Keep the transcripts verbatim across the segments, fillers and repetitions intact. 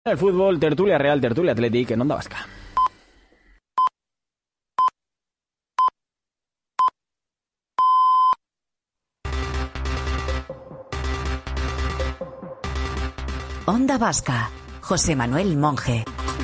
El fútbol, tertulia Real, tertulia Athletic en Onda Vasca. Onda Vasca, José Manuel Monge.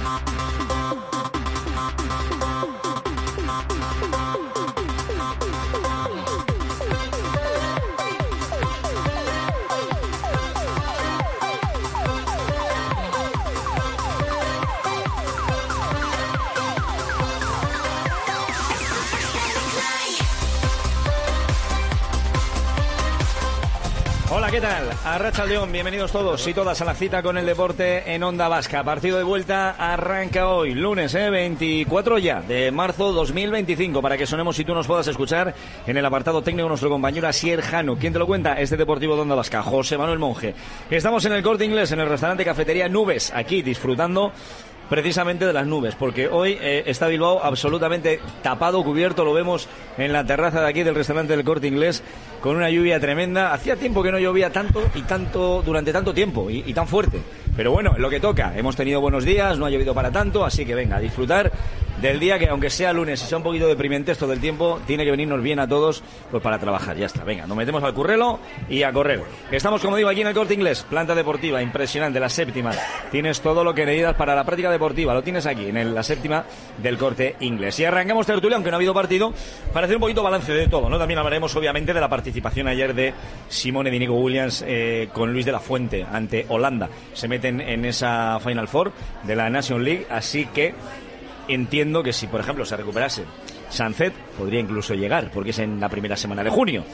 Hola, ¿qué tal? Arratsaldeon, bienvenidos todos y todas a la cita con el deporte en Onda Vasca. Partido de vuelta arranca hoy, lunes, ¿eh? veinticuatro ya de marzo dos mil veinticinco, para que sonemos y tú nos puedas escuchar en el apartado técnico nuestro compañero Asier Jano. ¿Quién te lo cuenta? Este Deportivo de Onda Vasca, José Manuel Monge. Estamos en el Corte Inglés, en el restaurante Cafetería Nubes, aquí disfrutando precisamente de las nubes, porque hoy eh, está Bilbao absolutamente tapado, cubierto, lo vemos en la terraza de aquí del restaurante del Corte Inglés, con una lluvia tremenda. Hacía tiempo que no llovía tanto y tanto durante tanto tiempo y, y tan fuerte, pero bueno, lo que toca, hemos tenido buenos días, no ha llovido para tanto, así que venga, a disfrutar del día, que aunque sea lunes y sea un poquito deprimente esto del tiempo, tiene que venirnos bien a todos pues para trabajar. Ya está, venga, nos metemos al currelo y a correr. Estamos, como digo, aquí en el Corte Inglés, planta deportiva impresionante, la séptima. Tienes todo lo que necesitas para la práctica deportiva, lo tienes aquí en el, la séptima del Corte Inglés. Y arrancamos tertulia, aunque no ha habido partido, para hacer un poquito balance de todo, ¿no? También hablaremos obviamente de la participación ayer de Simone de Nico Williams eh, con Luis de la Fuente ante Holanda. Se meten en esa Final Four de la Nation League, así que entiendo que si, por ejemplo, se recuperase Sánchez, podría incluso llegar, porque es en la primera semana de junio.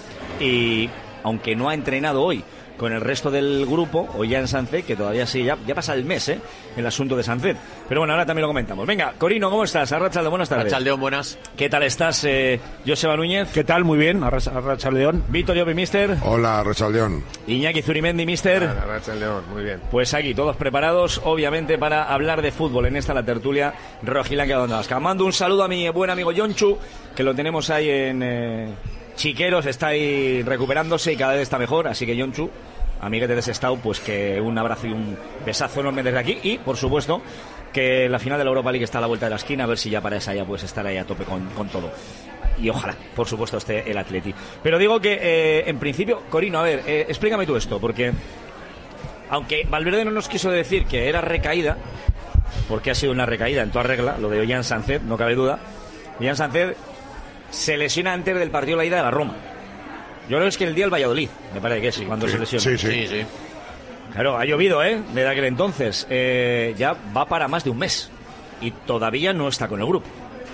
Y aunque no ha entrenado hoy con el resto del grupo, o ya en Sánchez, que todavía sí, ya, ya pasa el mes, ¿eh? El asunto de Sánchez. Pero bueno, ahora también lo comentamos. Venga, Corino, ¿cómo estás? Arratsaldeon, buenas tardes. Arratsaldeon, buenas. ¿Qué tal estás, eh, Joseba Núñez? ¿Qué tal? Muy bien, Arratsaldeon. Víctor Llopi, mister. Hola, Arratsaldeon. Iñaki Zurimendi, mister. Hola, Arratsaldeon, muy bien. Pues aquí, todos preparados, obviamente, para hablar de fútbol en esta la tertulia rojiblanca de Onda Vasca. Mando un saludo a mi buen amigo Yonchu, que lo tenemos ahí en eh, Chiqueros, está ahí recuperándose y cada vez está mejor, así que Yonchu, amiguete de Sestao, pues que un abrazo y un besazo enorme desde aquí. Y, por supuesto, que la final de la Europa League está a la vuelta de la esquina, a ver si ya para esa ya puedes estar ahí a tope con, con todo. Y ojalá, por supuesto, esté el Atleti. Pero digo que, eh, en principio, Corino, a ver, eh, explícame tú esto, porque aunque Valverde no nos quiso decir que era recaída, porque ha sido una recaída en toda regla, lo de Ollán Sánchez, no cabe duda. Ollán Sánchez se lesiona antes del partido de la ida de la Roma. Yo creo que es que el día del Valladolid, me parece que es, cuando sí, se lesiona. Sí, sí, sí, sí. Claro, ha llovido, ¿eh? Desde aquel entonces. Eh, ya va para más de un mes. Y todavía no está con el grupo.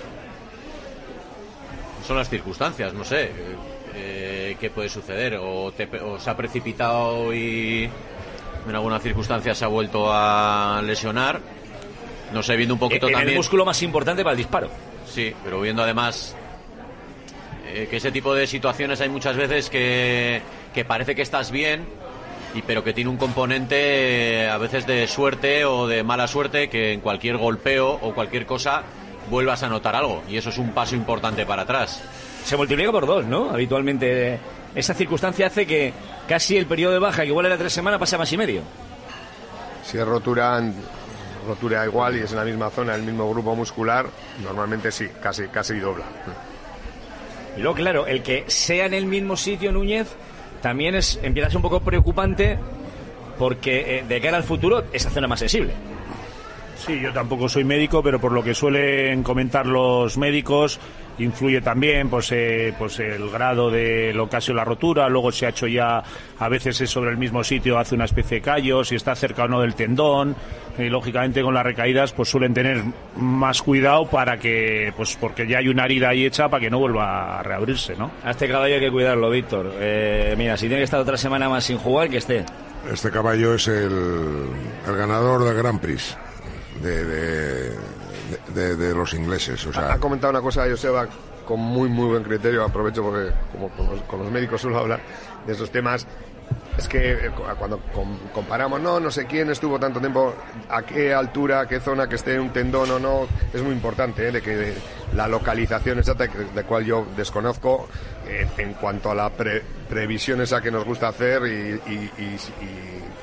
Son las circunstancias, no sé. Eh, ¿Qué puede suceder? O, te, o se ha precipitado y en alguna circunstancia se ha vuelto a lesionar. No sé, viendo un poquito en también. El músculo más importante para el disparo. Sí, pero viendo además eh, que ese tipo de situaciones hay muchas veces que, que parece que estás bien, y pero que tiene un componente eh, a veces de suerte o de mala suerte, que en cualquier golpeo o cualquier cosa vuelvas a notar algo, y eso es un paso importante para atrás. Se multiplica por dos, ¿no? Habitualmente esa circunstancia hace que casi el periodo de baja, que igual era tres semanas, pasa a más y medio. Si es rotura, rotura igual y es en la misma zona, el mismo grupo muscular, normalmente sí, casi, casi dobla. Y luego, claro, el que sea en el mismo sitio, Núñez, también es, empieza a ser un poco preocupante, porque eh, de cara al futuro, esa zona más sensible. Sí, yo tampoco soy médico, pero por lo que suelen comentar los médicos, influye también pues eh, pues el grado de lo que ha sido la rotura. Luego se ha hecho ya, a veces es sobre el mismo sitio, hace una especie de callo, si está cerca o no del tendón. Y lógicamente con las recaídas pues suelen tener más cuidado, para que pues porque ya hay una herida ahí hecha para que no vuelva a reabrirse, ¿no? A este caballo hay que cuidarlo, Víctor. Eh, mira, si tiene que estar otra semana más sin jugar, que esté. Este caballo es el, el ganador del Grand Prix de, de, de, de los ingleses. O sea, ha comentado una cosa, Joseba, con muy muy buen criterio. Aprovecho porque como con los, con los médicos suelo hablar de esos temas. Es que cuando comparamos, no, no sé quién estuvo tanto tiempo, a qué altura, a qué zona, que esté en un tendón o no, es muy importante, ¿eh? De que de la localización exacta, de cual yo desconozco, eh, en cuanto a la pre, previsión esa que nos gusta hacer y, y, y, y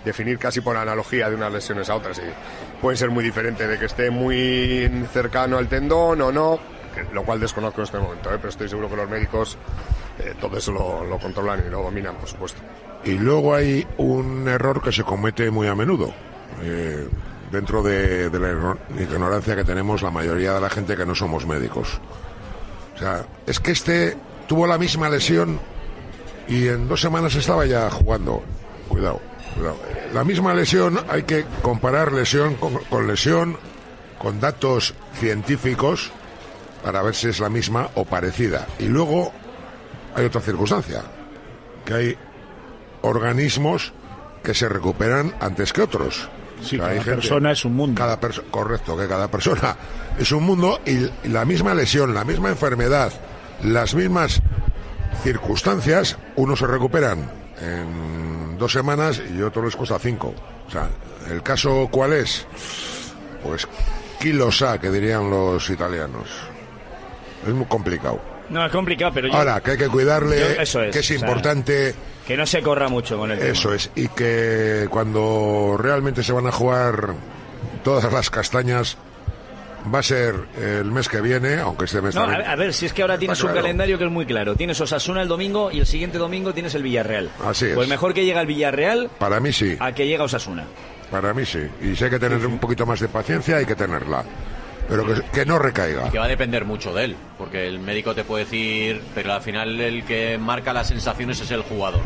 definir casi por analogía de unas lesiones a otras. Y pueden ser muy diferentes, de que esté muy cercano al tendón o no, lo cual desconozco en este momento, ¿eh? Pero estoy seguro que los médicos eh, todo eso lo, lo controlan y lo dominan, por supuesto. Y luego hay un error que se comete muy a menudo, eh, dentro de, de la ignorancia que tenemos la mayoría de la gente que no somos médicos. O sea, es que este tuvo la misma lesión y en dos semanas estaba ya jugando. Cuidado, cuidado. La misma lesión hay que comparar lesión con, con lesión, con datos científicos, para ver si es la misma o parecida. Y luego hay otra circunstancia, que hay organismos que se recuperan antes que otros. Sí, o sea, cada hay gente, persona es un mundo. Cada perso- correcto, que cada persona es un mundo y, y la misma lesión, la misma enfermedad, las mismas circunstancias, unos se recuperan en dos semanas y otros les cuesta cinco. O sea, ¿el caso cuál es? Pues chi lo sa, que dirían los italianos. Es muy complicado. No, es complicado, pero yo... Ahora, que hay que cuidarle, yo- eso es, que es o sea, importante... que no se corra mucho con el tema. Eso es, y que cuando realmente se van a jugar todas las castañas va a ser el mes que viene, aunque este mes No, a, también... a ver, si es que ahora tienes Está un claro. calendario que es muy claro. Tienes Osasuna el domingo y el siguiente domingo tienes el Villarreal. Así es. Pues mejor que llega el Villarreal Para mí sí, a que llega Osasuna. para mí sí. Y sé que tener un poquito más de paciencia, hay que tenerla. Pero que, que no recaiga. Que va a depender mucho de él, porque el médico te puede decir, pero al final el que marca las sensaciones es el jugador.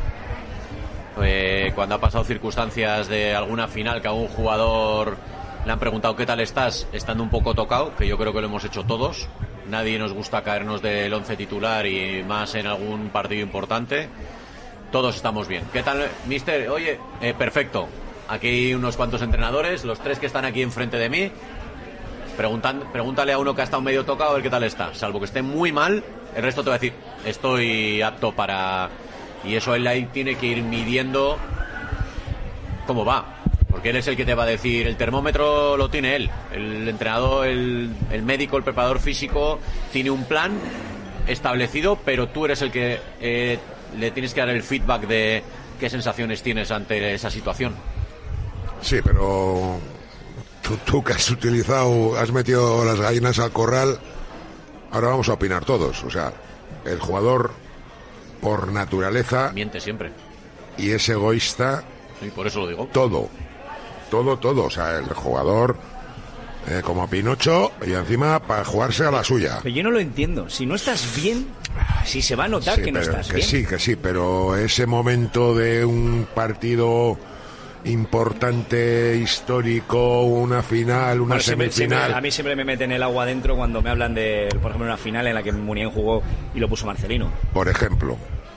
Eh, cuando ha pasado circunstancias de alguna final que a un jugador le han preguntado qué tal estás, estando un poco tocado, que yo creo que lo hemos hecho todos. Nadie nos gusta caernos del once titular y más en algún partido importante. Todos estamos bien. ¿Qué tal, mister? Oye, eh, perfecto. Aquí hay unos cuantos entrenadores, los tres que están aquí enfrente de mí. Preguntan, pregúntale a uno que ha estado medio tocado a ver qué tal está. Salvo que esté muy mal, el resto te va a decir, estoy apto para... Y eso él ahí tiene que ir midiendo cómo va. Porque él es el que te va a decir, el termómetro lo tiene él. El entrenador, el, el médico, el preparador físico tiene un plan establecido, pero tú eres el que eh, le tienes que dar el feedback de qué sensaciones tienes ante esa situación. Sí, pero... Tú, tú que has utilizado, has metido las gallinas al corral, ahora vamos a opinar todos. O sea, el jugador por naturaleza Miente siempre. y es egoísta, Y por eso lo digo. todo, todo, todo. O sea, el jugador eh, como Pinocho y encima para jugarse a la suya. Pero yo no lo entiendo. Si no estás bien, si se va a notar Sí, que no pero- estás que bien. sí, que sí, pero ese momento de un partido importante, histórico, una final, una Bueno, siempre- semifinal. siempre- a mí siempre me meten el agua adentro cuando me hablan de, por ejemplo, una final en la que Muniain jugó y lo puso Marcelino. Por ejemplo.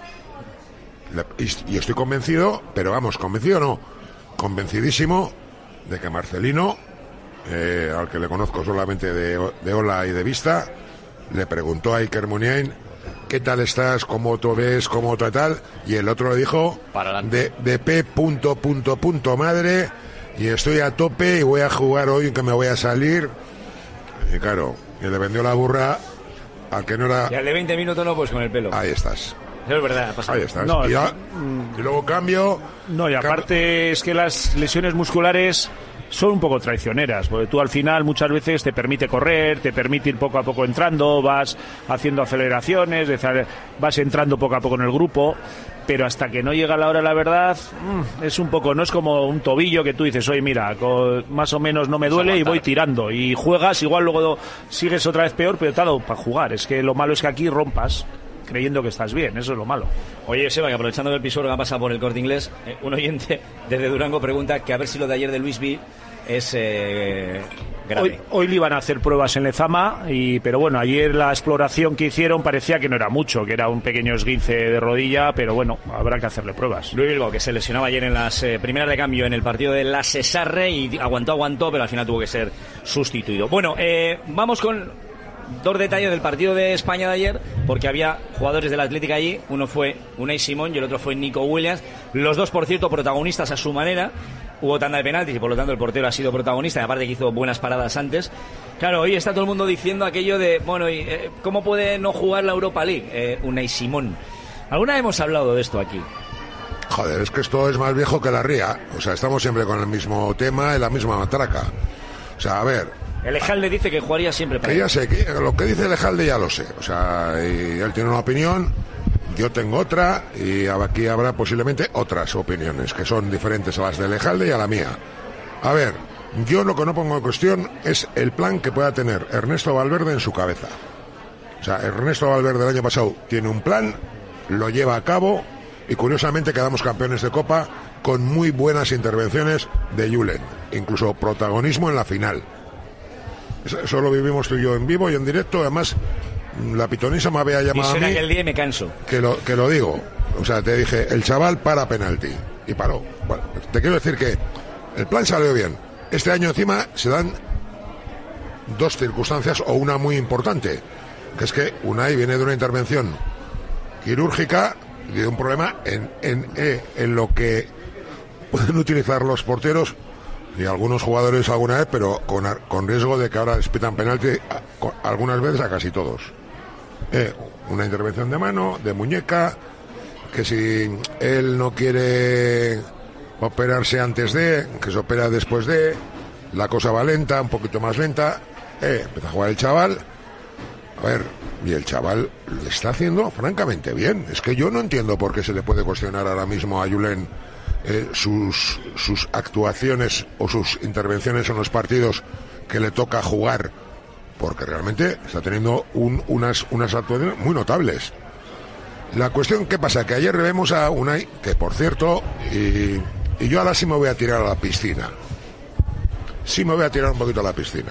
Le- Y, y estoy convencido, pero vamos, convencido no, convencidísimo de que Marcelino, eh, al que le conozco solamente de, de hola y de vista, le preguntó a Iker Muniain, ¿qué tal estás? ¿Cómo te ves? ¿Cómo te tal? Y el otro le dijo, Para adelante. de, de P punto, punto, punto, madre, y estoy a tope y voy a jugar hoy, que me voy a salir. Y claro, y le vendió la burra al que no era... Y al de veinte minutos no, pues con el pelo. Ahí estás. Eso es verdad. pasa. Ahí estás. No, y, ya- mm, y luego cambio. No, y aparte es que las lesiones musculares son un poco traicioneras, porque tú al final muchas veces te permite correr, te permite ir poco a poco entrando, vas haciendo aceleraciones, es decir, vas entrando poco a poco en el grupo, pero hasta que no llega la hora de la verdad, mm, es un poco, no es como un tobillo que tú dices, oye, mira, co- más o menos no me duele y voy tirando, y juegas, igual luego sigues otra vez peor, pero te ha dado para jugar. Es que lo malo es que aquí rompas creyendo que estás bien, eso es lo malo. Oye, Seba, que aprovechando que el Pisuerga ha pasado por el Corte Inglés, eh, un oyente desde Durango pregunta que a ver si lo de ayer de Luis V es eh, grave. Hoy, hoy le iban a hacer pruebas en Lezama, y, pero bueno, ayer la exploración que hicieron parecía que no era mucho, que era un pequeño esguince de rodilla, pero bueno, habrá que hacerle pruebas. Luis Bilbao, que se lesionaba ayer en las eh, primeras de cambio en el partido de la Cesarre y aguantó, aguantó, pero al final tuvo que ser sustituido. Bueno, eh, vamos con dos detalles del partido de España de ayer, porque había jugadores del Atlético allí. Uno fue Unai Simón y el otro fue Nico Williams. Los dos, por cierto, protagonistas a su manera. Hubo tanda de penaltis y por lo tanto el portero ha sido protagonista, y aparte que hizo buenas paradas antes. Claro, hoy está todo el mundo diciendo aquello de, bueno, ¿y, eh, ¿cómo puede no jugar la Europa League? Eh, Unai Simón. ¿Alguna vez hemos hablado de esto aquí? Joder, es que esto es más viejo que la ría. O sea, estamos siempre con el mismo tema y la misma matraca. O sea, a ver... El Ejalde dice que jugaría siempre para que ya sé, que lo que dice el Ejalde ya lo sé. O sea, y él tiene una opinión, yo tengo otra, y aquí habrá posiblemente otras opiniones que son diferentes a las del Ejalde y a la mía. A ver, yo lo que no pongo en cuestión es el plan que pueda tener Ernesto Valverde en su cabeza. O sea, Ernesto Valverde el año pasado tiene un plan, lo lleva a cabo, y curiosamente quedamos campeones de Copa con muy buenas intervenciones de Julen, incluso protagonismo en la final. Eso lo vivimos tú y yo en vivo y en directo. Además, la pitonisa me había llamado y será a mí que el día y me canso que lo, que lo digo. O sea, te dije, el chaval para penalti, y paró. Bueno, te quiero decir que el plan salió bien. Este año encima se dan dos circunstancias, o una muy importante, que es que Unai viene de una intervención quirúrgica y de un problema en, en, en, en lo que pueden utilizar los porteros y algunos jugadores alguna vez, pero con, con riesgo de que ahora les pitan penalti a, algunas veces a casi todos. Eh, una intervención de mano, de muñeca, que si él no quiere operarse antes de, que se opera después de, la cosa va lenta, un poquito más lenta. Eh, empieza a jugar el chaval. A ver, y el chaval lo está haciendo francamente bien. Es que yo no entiendo por qué se le puede cuestionar ahora mismo a Julen Eh, sus, sus actuaciones o sus intervenciones en los partidos que le toca jugar, porque realmente está teniendo un, unas, unas actuaciones muy notables. La cuestión, ¿qué pasa? Que ayer vemos a Unai, que por cierto, y, y yo ahora sí me voy a tirar a la piscina. Sí me voy a tirar un poquito a la piscina.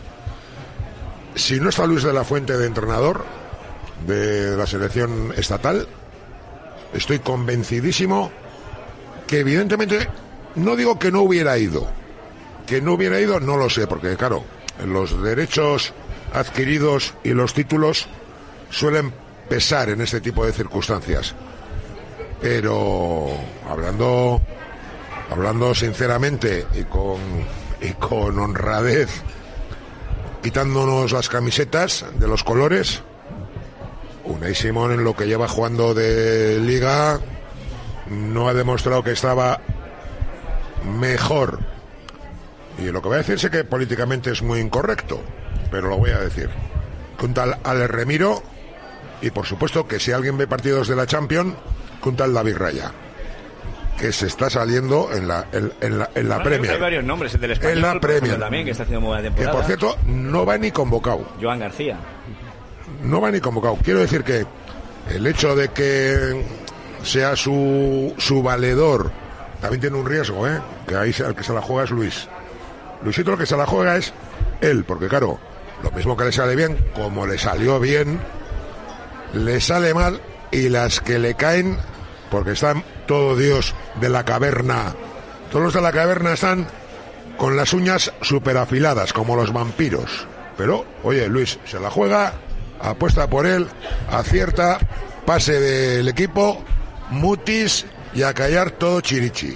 Si no está Luis de la Fuente de entrenador de la selección estatal, estoy convencidísimo que evidentemente, no digo que no hubiera ido, que no hubiera ido, no lo sé, porque claro, los derechos adquiridos y los títulos suelen pesar en este tipo de circunstancias, pero hablando hablando sinceramente y con, y con honradez, quitándonos las camisetas de los colores, Unai Simón en lo que lleva jugando de Liga no ha demostrado que estaba mejor. Y lo que voy a decir sé que políticamente es muy incorrecto, pero lo voy a decir. Que un tal Ale Remiro, y por supuesto que si alguien ve partidos de la Champions, que un tal David Raya, que se está saliendo en la en, en la, en la bueno, Premier. Hay varios nombres, el del Español, en la Premier también, que está haciendo buena temporada. Que por cierto no va ni convocado. Joan García. No va ni convocado. Quiero decir que el hecho de que sea su, su valedor también tiene un riesgo, ¿eh? Que ahí el que se la juega es Luis. Luisito, lo que se la juega es él, porque claro, lo mismo que le sale bien, como le salió bien, le sale mal, y las que le caen, porque están todo Dios de la caverna, todos los de la caverna están con las uñas super afiladas, como los vampiros. Pero, oye, Luis se la juega, apuesta por él, acierta, pase del equipo, mutis y a callar todo chirichi.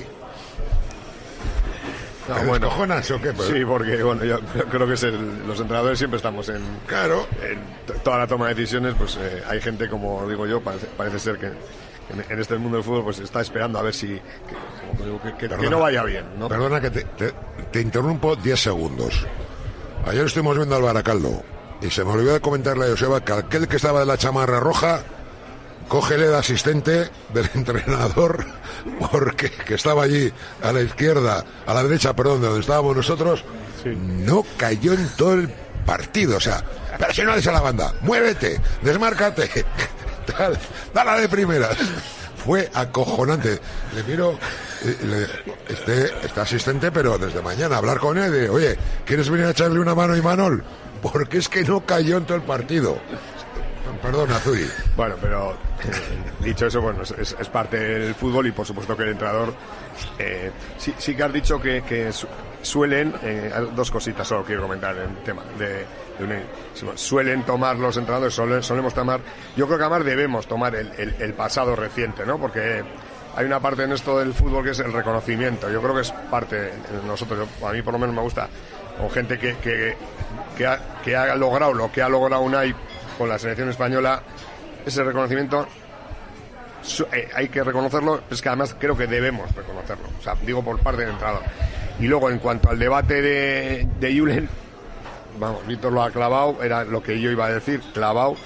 No, bueno, ¿Cojonas o qué? Pero... Sí, porque bueno, yo, yo creo que es el, los entrenadores siempre estamos en, claro, en t- toda la toma de decisiones, pues eh, hay gente, como digo yo, parece, parece ser que en, en este mundo del fútbol pues está esperando a ver si que, digo, que, que, que no vaya bien, ¿no? Perdona que te, te, te interrumpo diez segundos. Ayer estuvimos viendo al Baracaldo y se me olvidó de comentarle a Joseba que aquel que estaba de la chamarra roja, cógele de asistente del entrenador, porque que estaba allí a la izquierda, a la derecha, perdón, de donde estábamos nosotros, sí, no cayó en todo el partido. O sea, pero si no eres a la banda, muévete, desmárcate, dale, dale de primeras. Fue acojonante. Le miro, le, este, este asistente, pero desde mañana hablar con él de, oye, ¿quieres venir a echarle una mano a Imanol? Porque es que no cayó en todo el partido. Perdona, Zuri. Bueno, pero eh, dicho eso, bueno, es, es parte del fútbol y por supuesto que el entrenador eh, sí, sí que has dicho que, que su, suelen, eh, dos cositas solo quiero comentar en el tema de, de una, suelen tomar los entrenadores, suelen, solemos tomar, yo creo que además debemos tomar el, el, el pasado reciente, ¿no? Porque hay una parte en esto del fútbol que es el reconocimiento, yo creo que es parte de nosotros, yo, a mí por lo menos me gusta, con gente que, que, que, ha, que ha logrado lo que ha logrado Unai con la selección española, ese reconocimiento eh, hay que reconocerlo, es que además creo que debemos reconocerlo, o sea, digo por parte del entrenador. Y luego en cuanto al debate de, de Julen, vamos, Víctor lo ha clavado, era lo que yo iba a decir, clavado.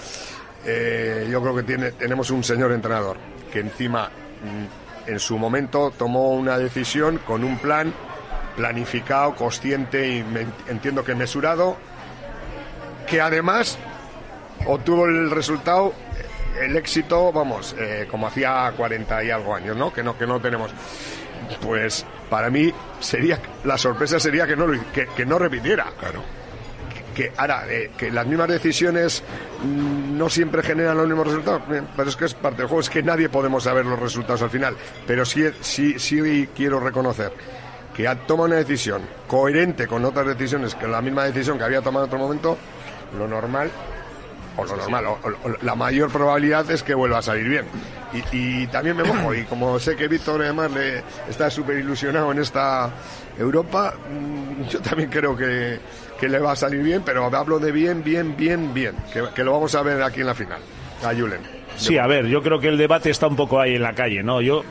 Eh, yo creo que tiene, tenemos un señor entrenador que encima en su momento tomó una decisión con un plan planificado, consciente y me, entiendo que mesurado, que además obtuvo el resultado, el éxito, vamos, eh, como hacía cuarenta y algo años, ¿no? Que no, que no tenemos. Pues para mí sería, la sorpresa sería que no, que, que no repitiera. Claro. Que ahora, eh, que las mismas decisiones mmm, no siempre generan los mismos resultados, eh, pero es que es parte del juego, es que nadie podemos saber los resultados al final, pero sí, sí, sí quiero reconocer que ha tomado una decisión coherente con otras decisiones, que la misma decisión que había tomado en otro momento, lo normal, o lo normal, o, o, la mayor probabilidad es que vuelva a salir bien. Y, y también me mojo, y como sé que Víctor además le está súper ilusionado en esta Europa, mmm, yo también creo que, que le va a salir bien, pero hablo de bien, bien, bien, bien, que, que lo vamos a ver aquí en la final, a Julen. Sí, a ver, yo creo que el debate está un poco ahí en la calle, ¿no? Yo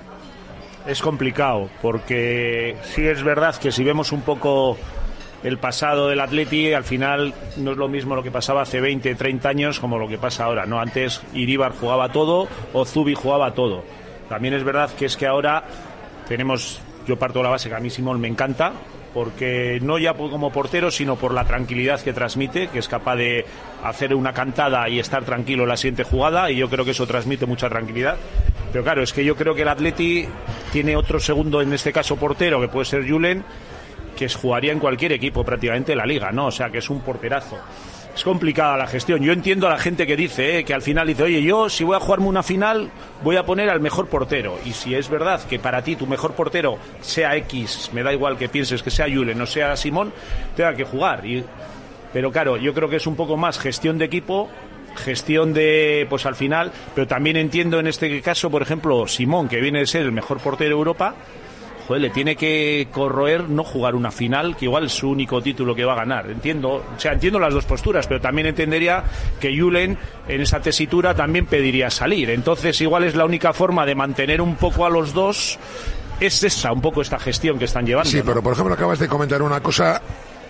es complicado, porque sí es verdad que si vemos un poco el pasado del Atleti, al final no es lo mismo lo que pasaba hace veinte, treinta años como lo que pasa ahora, ¿no? Antes Iríbar jugaba todo o Zubi jugaba todo. También es verdad que es que ahora tenemos, yo parto de la base que a mí Simón me encanta, porque no ya como portero, sino por la tranquilidad que transmite, que es capaz de hacer una cantada y estar tranquilo en la siguiente jugada, y yo creo que eso transmite mucha tranquilidad. Pero claro, es que yo creo que el Atleti tiene otro segundo, en este caso portero, que puede ser Julen, que jugaría en cualquier equipo prácticamente de la liga, ¿no? O sea, que es un porterazo. Es complicada la gestión. Yo entiendo a la gente que dice, eh, que al final dice, oye, yo si voy a jugarme una final, voy a poner al mejor portero. Y si es verdad que para ti tu mejor portero sea X, me da igual que pienses que sea Julen o sea Simón, tenga que jugar. Y, pero claro, yo creo que es un poco más gestión de equipo, gestión de, pues al final, pero también entiendo en este caso, por ejemplo, Simón, que viene de ser el mejor portero de Europa, joder, le tiene que corroer no jugar una final, que igual es su único título que va a ganar. Entiendo, o sea, entiendo las dos posturas, pero también entendería que Julen en esa tesitura también pediría salir. Entonces, igual es la única forma de mantener un poco a los dos, es esa, un poco esta gestión que están llevando. Sí, ¿no? Pero por ejemplo acabas de comentar una cosa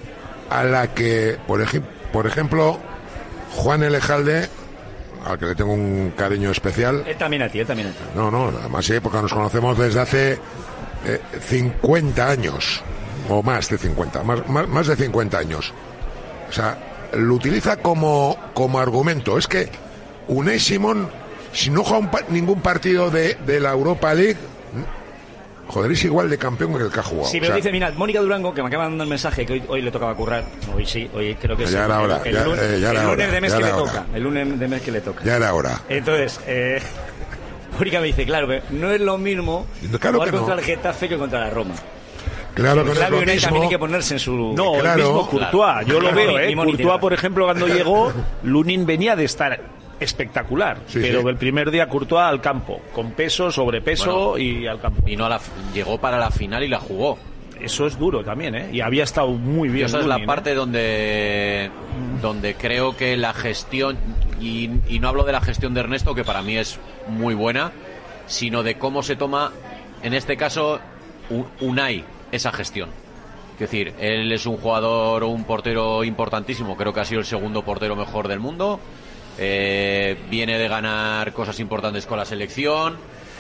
a la que, por, ej- por ejemplo, Juan Elejalde, al que le tengo un cariño especial. Él también a ti, él también a ti. No, no, además sí, porque nos conocemos desde hace Eh, cincuenta años o más de cincuenta, más, más, más de cincuenta años. O sea, lo utiliza como, como argumento. Es que Unai Simón, si no juega un pa- ningún partido de, de la Europa League, joder, es igual de campeón que el que ha jugado. Sí, pero o sea, dice, mira, Mónica Durango, que me acaba dando el mensaje que hoy, hoy le tocaba currar. Hoy sí, hoy creo que ya sí. era hora, el, ya, el lunes, eh, ya era el lunes hora, de mes ya que le era toca. hora. El lunes de mes que le toca. Ya era hora. Entonces, eh, Mónica me dice, claro, que no es lo mismo Claro jugar que contra no. el Getafe que contra la Roma. Claro que no es Claro, lo Unai mismo. también hay que ponerse en su... No, Claro. el mismo Courtois, yo lo Claro, veo, ni- ¿eh? ni Moni Courtois, tiene. por ejemplo, cuando llegó, Lunin venía de estar espectacular, Sí, pero sí. el primer día Courtois al campo, con peso, sobrepeso Bueno, y al campo. Vino a la, llegó para la final y la jugó. Eso es duro también, ¿eh? Y había estado muy Y bien. esa es la Lunin, ¿eh? parte donde, donde creo que la gestión, y, y no hablo de la gestión de Ernesto, que para mí es muy buena, sino de cómo se toma, en este caso, un- Unai, esa gestión. Es decir, él es un jugador o un portero importantísimo, creo que ha sido el segundo portero mejor del mundo, eh, viene de ganar cosas importantes con la selección,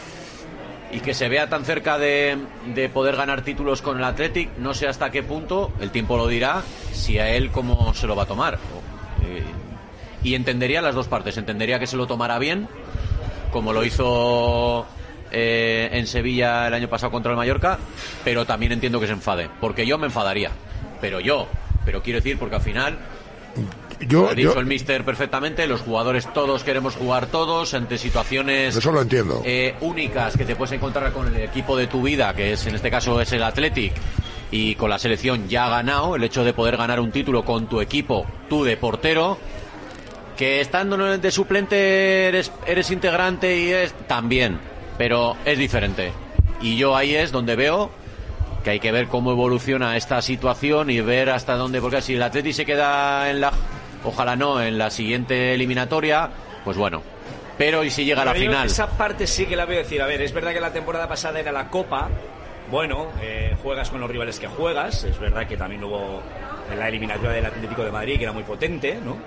y que se vea tan cerca de, de poder ganar títulos con el Athletic, no sé hasta qué punto, el tiempo lo dirá, si a él cómo se lo va a tomar. Eh, y entendería las dos partes, entendería que se lo tomara bien, como lo hizo eh, en Sevilla el año pasado contra el Mallorca, pero también entiendo que se enfade, porque yo me enfadaría, pero yo, pero quiero decir, porque al final... Yo, Lo ha dicho yo- el míster perfectamente, los jugadores todos queremos jugar todos ante situaciones Eso lo entiendo. eh, únicas que te puedes encontrar con el equipo de tu vida, que es en este caso es el Athletic, y con la selección ya ha ganado, el hecho de poder ganar un título con tu equipo, tú de portero, que estando de suplente eres, eres integrante y es también, pero es diferente. Y yo ahí es donde veo que hay que ver cómo evoluciona esta situación y ver hasta dónde, porque si el Athletic se queda en la, ojalá no, en la siguiente eliminatoria, pues bueno, pero ¿y si llega a la Pero yo final? Esa parte sí que la veo decir, a ver, es verdad que la temporada pasada era la Copa, bueno, eh, juegas con los rivales que juegas, es verdad que también hubo la eliminatoria del Atlético de Madrid, que era muy potente, ¿no?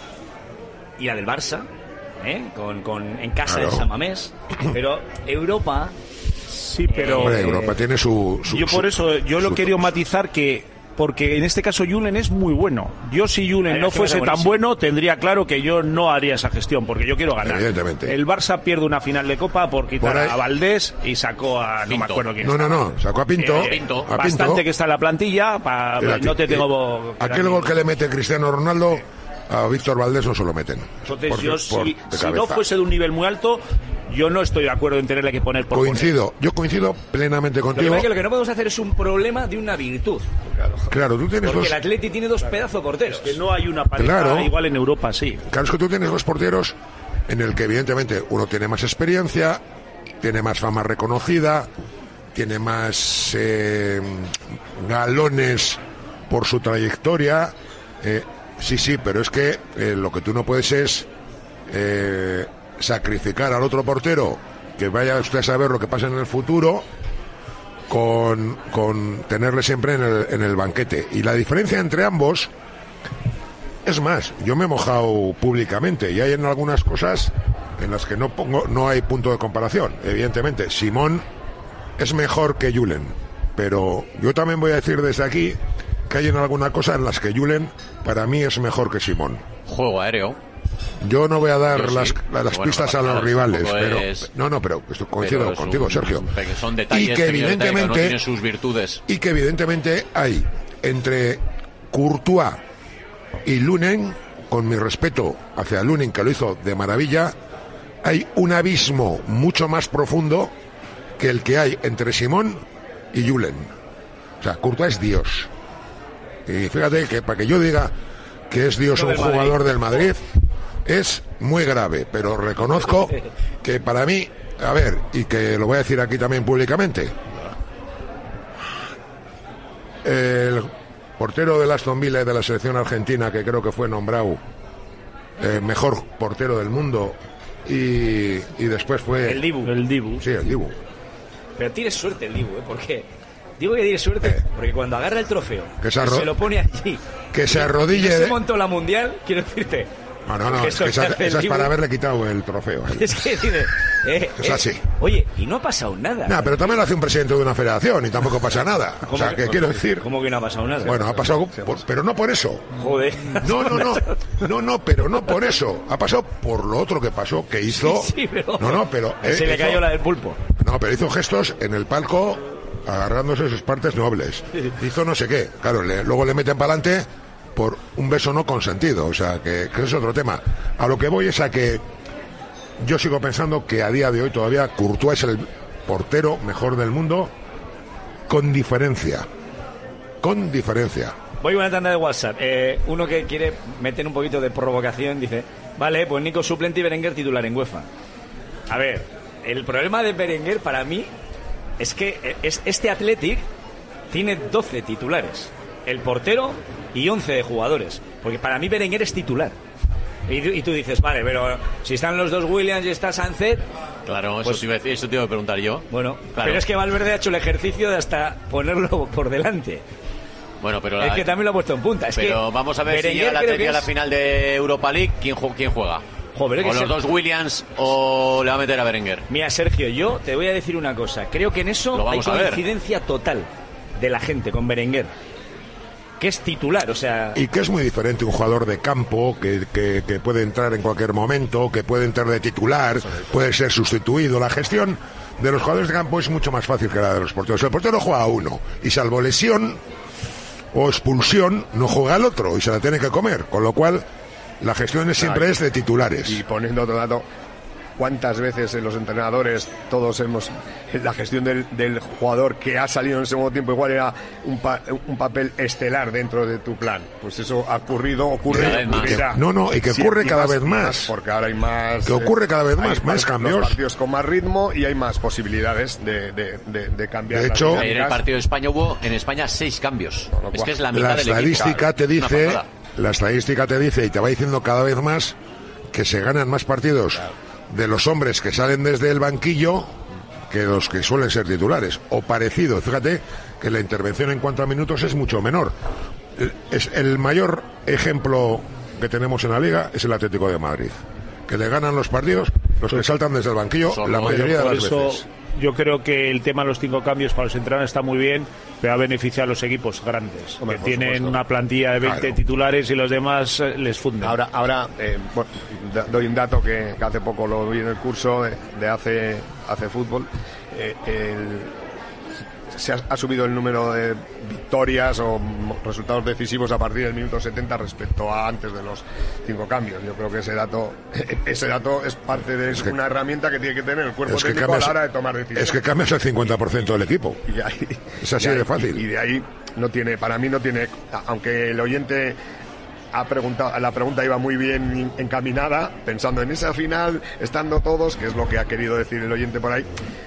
Y la del Barça, ¿eh? Con, con, en casa Claro. del San Mamés, pero Europa... Sí, pero... Hombre, eh, Europa tiene su... su- yo por su- eso, yo lo su- quería matizar que... Porque en este caso Julen es muy bueno. Yo si Julen Ay, no es que fuese me parece tan buenísimo. bueno, tendría claro que yo no haría esa gestión, porque yo quiero ganar. Evidentemente. El Barça pierde una final de Copa por quitar Por ahí- a Valdés y sacó a... no me Pinto. acuerdo quién No, no, estaba. no, sacó a Pinto. Eh, Pinto. a Bastante Pinto. que está en la plantilla, pa- Fíjate, no te eh, tengo... Aquel gol que le mete Cristiano Ronaldo, a Víctor Valdés no se lo meten. Entonces Por- yo, por- si, de si no cabeza. fuese de un nivel muy alto, yo no estoy de acuerdo en tenerle que poner por Coincido, yo coincido plenamente Lo que contigo. pasa es que lo que no podemos hacer es un problema de una virtud, Claro, tú tienes porque dos... el Atleti tiene dos pedazos porteros. poner. Que no hay una pareja Claro. igual en Europa, sí. Claro, es que tú tienes dos porteros en el que evidentemente uno tiene más experiencia, tiene más fama reconocida, tiene más eh, galones por su trayectoria. eh, sí, sí, pero es que eh, lo que tú no puedes es eh, sacrificar al otro portero, que vaya usted a saber lo que pasa en el futuro, con, con tenerle siempre en el, en el banquete. Y la diferencia entre ambos... Es más, yo me he mojado públicamente y hay en algunas cosas en las que no pongo, no hay punto de comparación. Evidentemente, Simón es mejor que Julen, pero yo también voy a decir desde aquí que hay en alguna cosa en las que Julen para mí es mejor que Simón. Juego aéreo. Yo no voy a dar Yo sí. las, las Bueno, pistas no a pasa los nada, rivales, tampoco pero es- no, no, pero estoy coincido Pero es contigo, un- Sergio. Son detalles Y que pequeños detalles, evidentemente no tienen sus virtudes. y que evidentemente hay entre Courtois y Lunen, con mi respeto hacia Lunen, que lo hizo de maravilla, hay un abismo mucho más profundo que el que hay entre Simón y Julen. O sea, Courtois es Dios. Y fíjate que para que yo diga que es Dios un Del Madrid. jugador del Madrid es muy grave, pero reconozco que para mí, a ver, y que lo voy a decir aquí también públicamente, el portero del Aston Villa y de la selección argentina, que creo que fue nombrado eh, mejor portero del mundo, y, y después fue... El Dibu. El Dibu. Sí, el Dibu. Pero tienes suerte el Dibu, ¿eh? Porque digo que tiene suerte porque cuando agarra el trofeo Que y se arro- se lo pone allí, Que se y arrodille... se de- montó la mundial, quiero decirte. No, no, no, que es eso que esa, que hace el esa es Dibu- para haberle quitado el trofeo. Es que dice, eh, Es eh, así. Oye, y no ha pasado nada. No, pero también lo hace un presidente de una federación y tampoco pasa nada. O sea, que quiero decir... ¿Cómo que no ha pasado nada? Bueno, ha pasado, por- pero no por eso. Joder. No, no, no, no, no, pero no por eso. Ha pasado por lo otro que pasó, que hizo... Sí, sí, pero- No, no, pero... eh, Se le hizo- cayó la del pulpo. No, pero hizo gestos en el palco agarrándose sus partes nobles. Hizo no sé qué. Claro, le- luego le meten para adelante por un beso no consentido. O sea, que, que es otro tema. A lo que voy es a que yo sigo pensando que a día de hoy todavía Courtois es el portero mejor del mundo con diferencia. Con diferencia. Voy a una tanda de WhatsApp. Eh, uno que quiere meter un poquito de provocación dice, vale, pues Nico suplente y Berenguer titular en UEFA. A ver, el problema de Berenguer para mí es que es, este Athletic tiene doce titulares. El portero y once de jugadores. Porque para mí Berenguer es titular. Y, tú- y tú dices, vale, pero si están los dos Williams y está Sancet, Claro, eso, Pues- te iba a decir, eso te iba a preguntar yo. bueno, Claro. pero es que Valverde ha hecho el ejercicio de hasta ponerlo por delante. Bueno, pero, Es la- que también lo ha puesto en punta. Es pero que vamos a ver si Berenguer llega la creo que Atleti a la es- final de Europa League, ¿quién, ju- quién juega? Joder, que o los se- dos Williams o le va a meter a Berenguer. Mira, Sergio, yo te voy a decir una cosa. Creo que en eso Lo hay vamos a ver. coincidencia total de la gente con Berenguer. Que es titular, o sea... Y que es muy diferente un jugador de campo que, que, que puede entrar en cualquier momento, que puede entrar de titular, puede ser sustituido. La gestión de los jugadores de campo es mucho más fácil que la de los porteros. El portero juega a uno y salvo lesión o expulsión no juega al otro y se la tiene que comer. Con lo cual la gestión es, siempre Ay. es de titulares. Y poniendo otro dato, ¿cuántas veces en los entrenadores todos hemos... La gestión del, del jugador que ha salido en el segundo tiempo igual era un, pa- un papel estelar dentro de tu plan? Pues eso ha ocurrido, ocurre, Cada vez más. ocurrirá. No, no, y que Sí, ocurre y cada vez más. Porque ahora hay más... Que ocurre cada vez hay más, más cambios. Los partidos con más ritmo y hay más posibilidades de, de, de, de cambiar De las hecho- Ayer en el dinámicas. partido de España hubo en España seis cambios. No, no, Es que es la mitad La del equipo. estadística te Una dice, pasada. la estadística te dice y te va diciendo cada vez más que se ganan más partidos de los hombres que salen desde el banquillo que los que suelen ser titulares, o parecido. Fíjate que la intervención en cuanto a minutos es mucho menor. Es el mayor ejemplo que tenemos en la Liga es el Atlético de Madrid, que le ganan los partidos los que saltan desde el banquillo la mayoría de las veces. Yo creo que el tema de los cinco cambios para los entrenadores está muy bien, pero va a beneficiar a los equipos grandes, Hombre, que tienen supuesto. una plantilla de veinte claro. titulares y los demás eh, les funden. Ahora, ahora eh, bueno, doy un dato que, que hace poco lo vi en el curso de, de hace, hace fútbol. Eh, el, se ha, ha subido el número de victorias o resultados decisivos a partir del minuto setenta respecto a antes de los cinco cambios. Yo creo que ese dato ese dato es parte de es que, una herramienta que tiene que tener el cuerpo es técnico cambias, a la hora de tomar decisiones. Es que cambias el cincuenta por ciento del equipo. Y ahí, es así de fácil. Y, y de ahí no tiene, para mí no tiene, aunque el oyente ha preguntado, la pregunta iba muy bien encaminada, pensando en esa final, estando todos, que es lo que ha querido decir el oyente por ahí.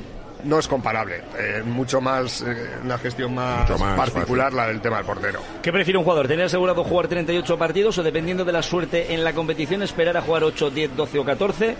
No es comparable, eh, mucho más, eh, una gestión más, más particular fácil. La del tema del portero. ¿Qué prefiere un jugador? ¿Tener asegurado jugar treinta y ocho partidos o, dependiendo de la suerte en la competición, esperar a jugar ocho, diez, doce o catorce?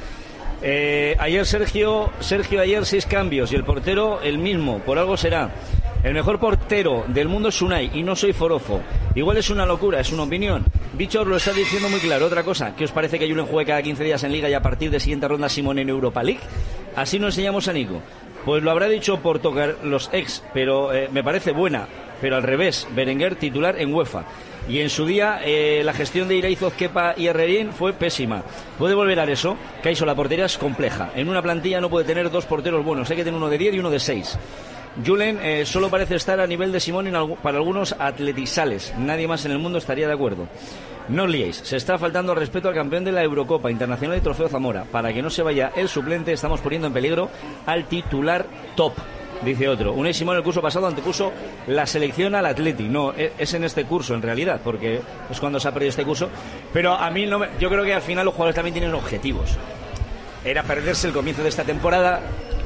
Eh, ayer Sergio, Sergio ayer seis cambios y el portero el mismo, por algo será. El mejor portero del mundo es Unai y no soy forofo. Igual es una locura, es una opinión. Bichor lo está diciendo muy claro. Otra cosa, ¿qué os parece que Julen juegue cada quince días en Liga y a partir de siguiente ronda Simón en Europa League? Así nos enseñamos a Nico. Pues lo habrá dicho por tocar los ex, pero eh, me parece buena. Pero al revés, Berenguer titular en UEFA. Y en su día eh, la gestión de Iraizoz, Kepa y Herrerín fue pésima. Puede volver a eso. Caiso, la portería es compleja. En una plantilla no puede tener dos porteros buenos. Hay que tener uno de diez y uno de seis. Julen eh, solo parece estar a nivel de Simón en algo, para algunos atletisales. Nadie más en el mundo estaría de acuerdo. No os liéis, se está faltando al respeto al campeón de la Eurocopa Internacional y Trofeo Zamora. Para que no se vaya el suplente, estamos poniendo en peligro al titular top, dice otro. Unai Simón el curso pasado antepuso la selección al Athletic. No, es en este curso en realidad, porque es cuando se ha perdido este curso. Pero a mí no me, yo creo que al final los jugadores también tienen objetivos. Era perderse el comienzo de esta temporada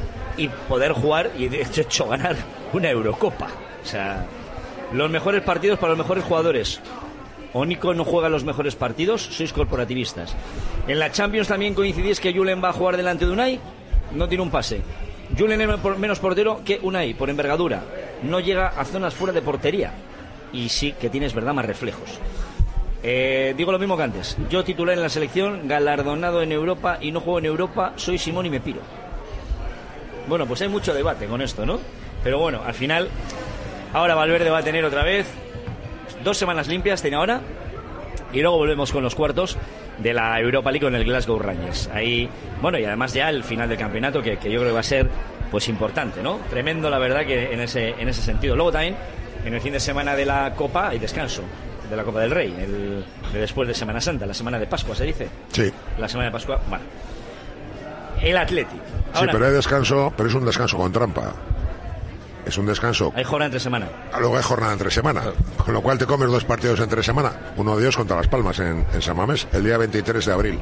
y poder jugar y de hecho ganar una Eurocopa. O sea, los mejores partidos para los mejores jugadores. Ónico no juega los mejores partidos, sois corporativistas. En la Champions también coincidís que Julen va a jugar delante de Unai, no tiene un pase. Julen es menos portero que Unai, por envergadura. No llega a zonas fuera de portería. Y sí que tienes, verdad, más reflejos. Eh, digo lo mismo que antes. Yo titular en la selección, galardonado en Europa y no juego en Europa, soy Simón y me piro. Bueno, pues hay mucho debate con esto, ¿no? Pero bueno, al final, ahora Valverde va a tener otra vez dos semanas limpias, tiene ahora, y luego volvemos con los cuartos de la Europa League con el Glasgow Rangers. Ahí, bueno, y además ya el final del campeonato, que, que yo creo que va a ser pues importante, ¿no? Tremendo, la verdad, que en ese, en ese sentido. Luego también, en el fin de semana de la Copa, hay descanso de la Copa del Rey, el, de después de Semana Santa, la semana de Pascua, ¿se dice? Sí. La semana de Pascua, bueno. El Athletic. Ahora, sí, pero hay descanso, pero es un descanso con trampa. Es un descanso. Hay jornada entre semana. Luego hay jornada entre semana. Con lo cual te comes dos partidos entre semana. Uno de ellos contra Las Palmas en, en San Mamés, el día veintitrés de abril.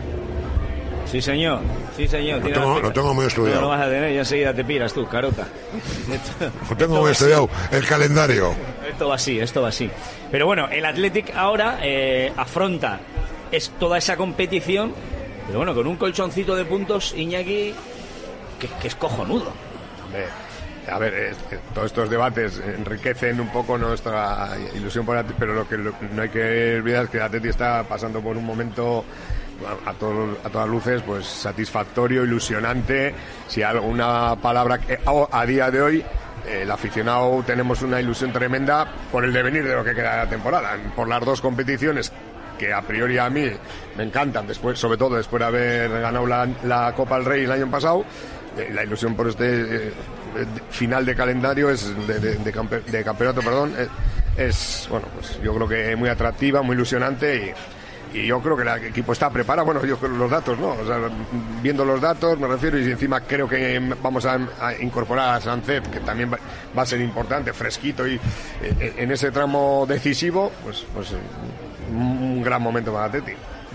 Sí, señor. Sí, señor. Lo tengo, lo tengo muy estudiado. No lo vas a tener y enseguida te piras tú, carota. Lo tengo muy estudiado. El calendario. Esto va así, esto va así. Pero bueno, el Athletic ahora eh, afronta es toda esa competición, pero bueno, con un colchoncito de puntos, Iñaki, que, que es cojonudo. Hombre. A ver, eh, todos estos debates enriquecen un poco nuestra ilusión por Atleti, pero lo que lo, no hay que olvidar es que Atleti está pasando por un momento a, todos, a todas luces pues satisfactorio, ilusionante. Si hay alguna palabra que a, a día de hoy eh, el aficionado tenemos una ilusión tremenda por el devenir de lo que queda de la temporada, por las dos competiciones que a priori a mí me encantan, después, sobre todo después de haber ganado la, la Copa del Rey el año pasado. Eh, la ilusión por este eh, final de calendario es de, de, de, campe, de campeonato, perdón, es, es bueno, pues yo creo que muy atractiva, muy ilusionante y, y yo creo que el equipo está preparado. Bueno, yo creo los datos, ¿no? O sea, viendo los datos me refiero, y encima creo que vamos a, a incorporar a Sánchez, que también va, va a ser importante, fresquito y eh, en ese tramo decisivo, pues, pues un gran momento para Atleti.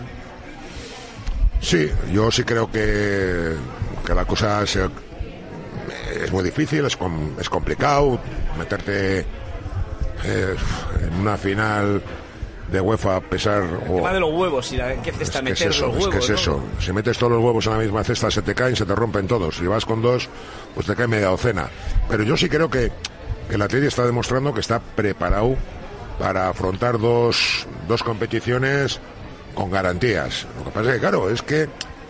Sí, yo sí creo que, que la cosa se, es muy difícil, es, com, es complicado meterte eh, en una final de UEFA pesar... El o, tema de los huevos, y la, ¿qué cesta es meter es eso, los huevos? Es que es ¿no? eso, si metes todos los huevos en la misma cesta se te caen, se te rompen todos. Si vas con dos, pues te cae media docena. Pero yo sí creo que, que el Atleti está demostrando que está preparado para afrontar dos, dos competiciones con garantías. Lo que pasa es que, claro, es que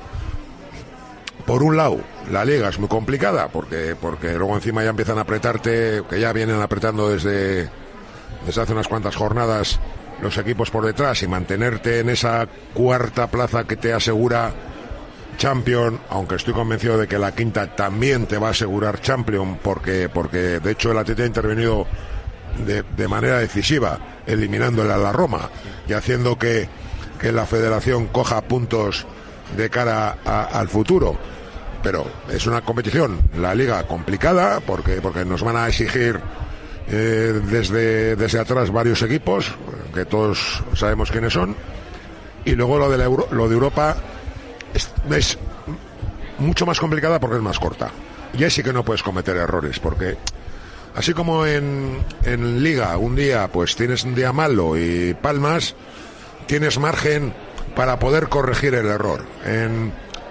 por un lado, la liga es muy complicada porque, porque luego encima ya empiezan a apretarte, que ya vienen apretando desde, desde hace unas cuantas jornadas los equipos por detrás, y mantenerte en esa cuarta plaza que te asegura Champions, aunque estoy convencido de que la quinta también te va a asegurar Champions, porque, porque de hecho el Atleti ha intervenido de, de manera decisiva, eliminándole a la Roma y haciendo que, que la federación coja puntos de cara a, al futuro. Pero es una competición, la liga, complicada, porque, porque nos van a exigir eh, desde, desde atrás varios equipos, que todos sabemos quiénes son, y luego lo de, la Euro, lo de Europa es, es mucho más complicada porque es más corta. Y ahí sí que no puedes cometer errores, porque así como en, en liga un día pues tienes un día malo y palmas, tienes margen para poder corregir el error. En,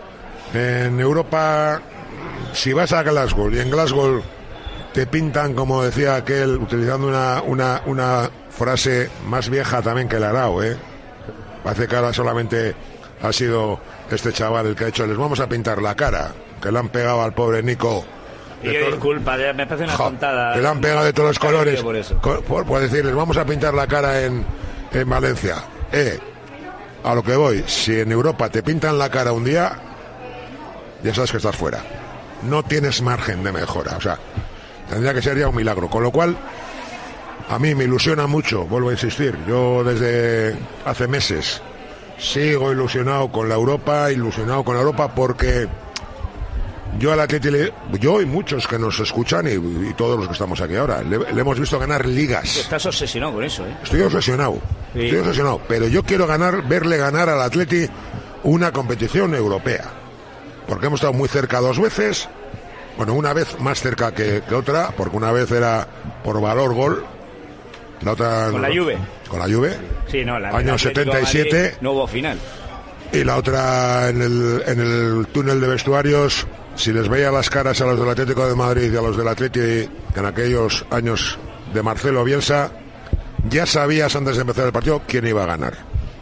en Europa, si vas a Glasgow y en Glasgow te pintan, como decía aquel, utilizando una, una, una frase más vieja también que el Arao, ¿eh? Parece que ahora solamente ha sido este chaval el que ha hecho, les vamos a pintar la cara, que le han pegado al pobre Nico. Y disculpa, me parece una tontada. Que le han pegado de todos los colores. Por, eso. por, por decir, les vamos a pintar la cara en, en Valencia. Eh, a lo que voy, si en Europa te pintan la cara un día, ya sabes que estás fuera. No tienes margen de mejora. O sea, tendría que ser ya un milagro. Con lo cual, a mí me ilusiona mucho, vuelvo a insistir. Yo desde hace meses sigo ilusionado con la Europa, ilusionado con la Europa porque yo al Atleti, yo y muchos que nos escuchan y, y todos los que estamos aquí ahora, le, le hemos visto ganar ligas. Estás obsesionado con eso, ¿eh? Estoy obsesionado, sí. Estoy obsesionado, pero yo quiero ganar, verle ganar al Atleti una competición europea, porque hemos estado muy cerca dos veces, bueno, una vez más cerca que, que otra, porque una vez era por valor gol, la otra con la Juve, con la Juve, sí, no, la año setenta y siete, Madrid, no hubo final, y la otra en el en el túnel de vestuarios. Si les veía las caras a los del Atlético de Madrid y a los del Atleti en aquellos años de Marcelo Bielsa, ya sabías antes de empezar el partido quién iba a ganar.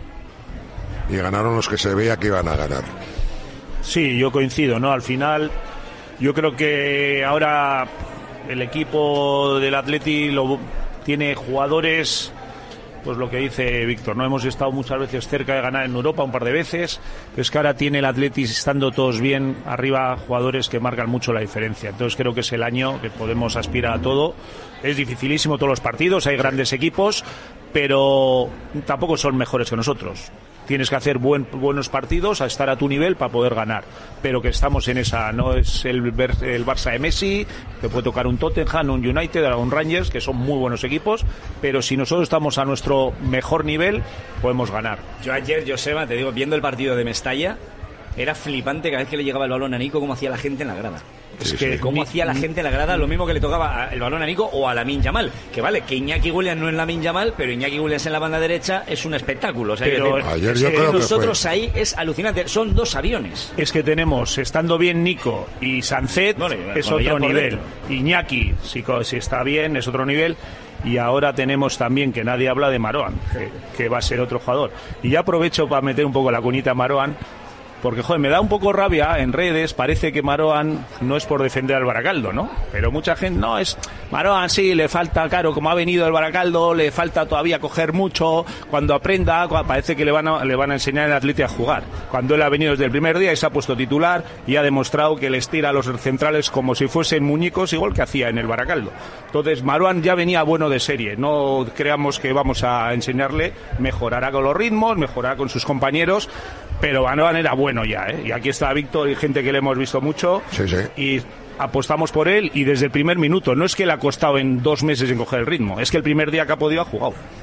Y ganaron los que se veía que iban a ganar. Sí, yo coincido, ¿no? Al final, yo creo que ahora el equipo del Atleti lo, tiene jugadores, pues lo que dice Víctor, no hemos estado muchas veces cerca de ganar en Europa, un par de veces, pero es que ahora tiene el Atleti, estando todos bien arriba, jugadores que marcan mucho la diferencia. Entonces creo que es el año que podemos aspirar a todo. Es dificilísimo todos los partidos, hay grandes equipos, pero tampoco son mejores que nosotros. Tienes que hacer buen, buenos partidos a estar a tu nivel para poder ganar, pero que estamos en esa, no es el, el Barça de Messi, te puede tocar un Tottenham, un United, un Rangers, que son muy buenos equipos, pero si nosotros estamos a nuestro mejor nivel, podemos ganar. Yo ayer, Joseba, te digo, viendo el partido de Mestalla, era flipante cada vez que le llegaba el balón a Nico, cómo hacía la gente en la grada. Es que sí. Cómo hacía la gente en la grada, lo mismo que le tocaba el balón a Nico o a Lamine Yamal, que vale, que Iñaki Williams no es Lamine Yamal, pero Iñaki Williams en la banda derecha es un espectáculo. O sea, pero decir, ayer yo creo nosotros que fue. Ahí es alucinante, son dos aviones. Es que tenemos, estando bien Nico y Sancet, bueno, es otro nivel. Iñaki, si, si está bien, es otro nivel. Y ahora tenemos también, que nadie habla de Marouane, que, que va a ser otro jugador. Y ya aprovecho para meter un poco la cunita a Marouane, porque, joder, me da un poco rabia en redes, parece que Marouane no es por defender al Baracaldo, ¿no? Pero mucha gente, no, es Marouane sí, le falta, claro, como ha venido el Baracaldo, le falta todavía coger mucho, cuando aprenda, parece que le van a, le van a enseñar al Atleti a jugar. Cuando él ha venido desde el primer día y se ha puesto titular y ha demostrado que le estira a los centrales como si fuesen muñecos, igual que hacía en el Baracaldo. Entonces, Marouane ya venía bueno de serie, no creamos que vamos a enseñarle, mejorará con los ritmos, mejorará con sus compañeros, pero Marouane era bueno ya, ¿eh? Y aquí está Víctor y gente que le hemos visto mucho, sí, sí. Y apostamos por él, y desde el primer minuto, no es que le ha costado en dos meses en coger el ritmo, es que el primer día que ha podido ha jugado.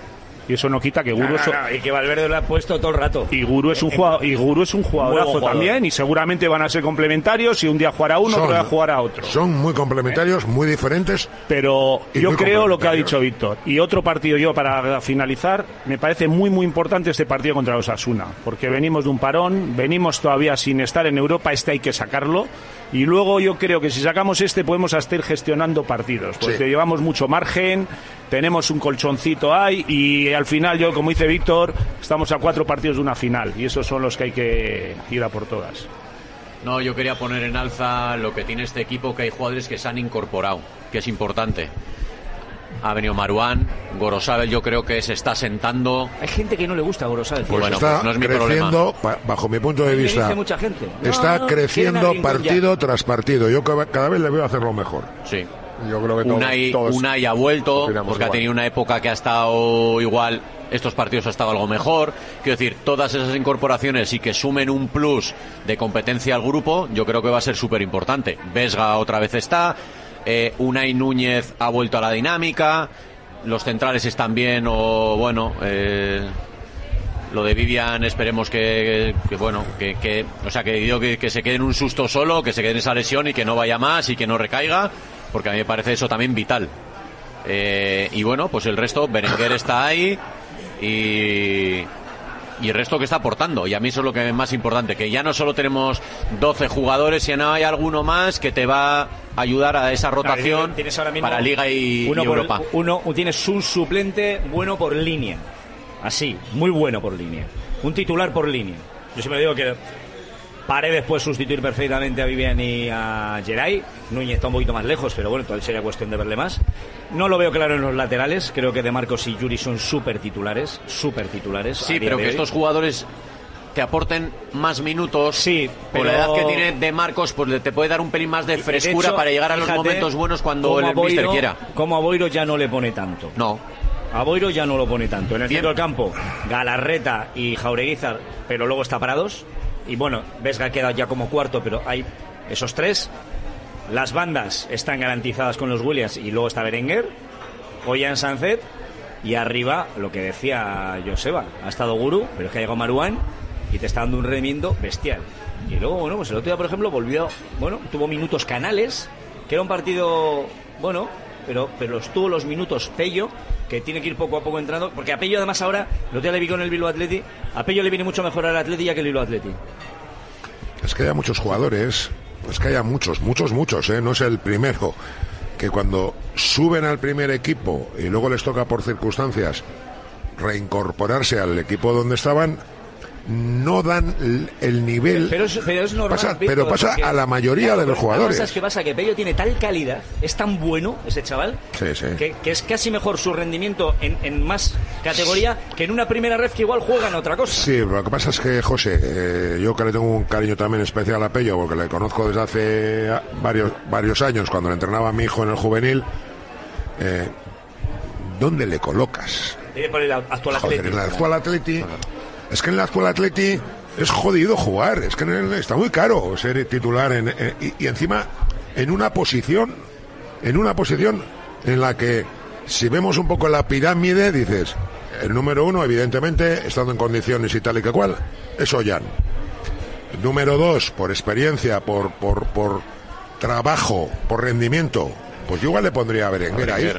y eso no quita que Guru... No, no, no, y que Valverde lo ha puesto todo el rato. Y Guru es un jugador, y Guru es un jugadorazo jugador. también, y seguramente van a ser complementarios, y un día jugará uno, son, otro día jugará otro. Son muy complementarios, ¿Eh? muy diferentes. Pero yo creo lo que ha dicho Víctor. Y otro partido, yo para finalizar, me parece muy muy importante este partido contra los Osasuna, porque venimos de un parón, venimos todavía sin estar en Europa, este hay que sacarlo, y luego yo creo que si sacamos este podemos estar gestionando partidos, porque sí. llevamos mucho margen, tenemos un colchoncito ahí, y al final yo, como dice Víctor, estamos a cuatro partidos de una final, y esos son los que hay que ir a por todas. No, yo quería poner en alza lo que tiene este equipo, que hay jugadores que se han incorporado, que es importante. Ha venido Marouane, Gorosabel yo creo que se está sentando. Hay gente que no le gusta a Gorosabel. Pues bueno, está pues no es mi creciendo, problema. Bajo mi punto de vista, dice mucha gente. No, está no, creciendo partido ya. tras partido. Yo cada, cada vez le veo hacerlo mejor. Sí. Yo creo que todos, Unai, todos Unai ha vuelto, porque igual. ha tenido una época que ha estado igual, estos partidos ha estado algo mejor. Quiero decir, todas esas incorporaciones y que sumen un plus de competencia al grupo, yo creo que va a ser súper importante. Vesga otra vez está, eh, Unai Núñez ha vuelto a la dinámica, los centrales están bien, o bueno, eh, lo de Vivian esperemos que, que bueno, que, que o sea, que digo que, que se quede en un susto solo, que se quede en esa lesión y que no vaya más y que no recaiga, porque a mí me parece eso también vital. Eh, y bueno, pues el resto, Berenguer está ahí y, y el resto que está aportando, y a mí eso es lo que es más importante, que ya no solo tenemos doce jugadores, sino hay alguno más que te va a ayudar a esa rotación no, para Liga y, uno y por, Europa. Uno, tienes un suplente bueno por línea, así, muy bueno por línea, un titular por línea. Yo siempre digo que Paredes puede sustituir perfectamente a Vivian y a Geray. Núñez está un poquito más lejos, pero bueno, todavía sería cuestión de verle más. No lo veo claro en los laterales. Creo que De Marcos y Yuri son súper titulares. Súper titulares. Sí, pero que hoy. estos jugadores te aporten más minutos. Sí, pero... Por la edad que tiene De Marcos, pues te puede dar un pelín más de frescura de hecho, para llegar a fíjate, los momentos buenos cuando el míster quiera. Como a Boiro ya no le pone tanto. No. A Boiro ya no lo pone tanto. En el Bien. centro del campo, Galarreta y Jaureguizar, pero luego está parados. Y bueno, Vesga queda ya como cuarto, pero hay esos tres. Las bandas están garantizadas con los Williams y luego está Berenguer, Ollán Sánchez, y arriba, lo que decía Joseba, ha estado Guru, pero es que ha llegado Marouane y te está dando un rendimiento bestial. Y luego, bueno, pues el otro día, por ejemplo, volvió, bueno, tuvo minutos Canales, que era un partido, bueno, pero, pero los tuvo los minutos Pello, que tiene que ir poco a poco entrando, porque a Pello además ahora, el otro día le vi con el Bilbao Athletic, a Pello le viene mucho mejor al Athletic ya que el Bilbao Athletic. Es que haya muchos jugadores, es que haya muchos, muchos, muchos, ¿eh? No es el primero, que cuando suben al primer equipo y luego les toca por circunstancias reincorporarse al equipo donde estaban, no dan el nivel. Pero es, pero es normal, pasa, Víctor, pero pasa porque, a la mayoría claro, de los jugadores. ¿Sabes qué pasa? Que Pello tiene tal calidad, es tan bueno ese chaval, sí, sí. Que, que es casi mejor su rendimiento en, en más categoría que en una primera red que igual juega en otra cosa. Sí, lo que pasa es que, José, eh, yo que le tengo un cariño también especial a Pello, porque le conozco desde hace varios, varios años, cuando le entrenaba a mi hijo en el juvenil, eh, ¿dónde le colocas? Debe por el actual Joder, Atleti. En el actual Atleti... Es que en el actual Atleti es jodido jugar, es que en el, está muy caro ser titular en, en, y, y encima en una posición, en una posición en la que si vemos un poco la pirámide dices, el número uno evidentemente estando en condiciones y tal y que cual es Ollán. El número dos por experiencia, por por por trabajo, por rendimiento, pues yo igual le pondría a Berenguer ahí,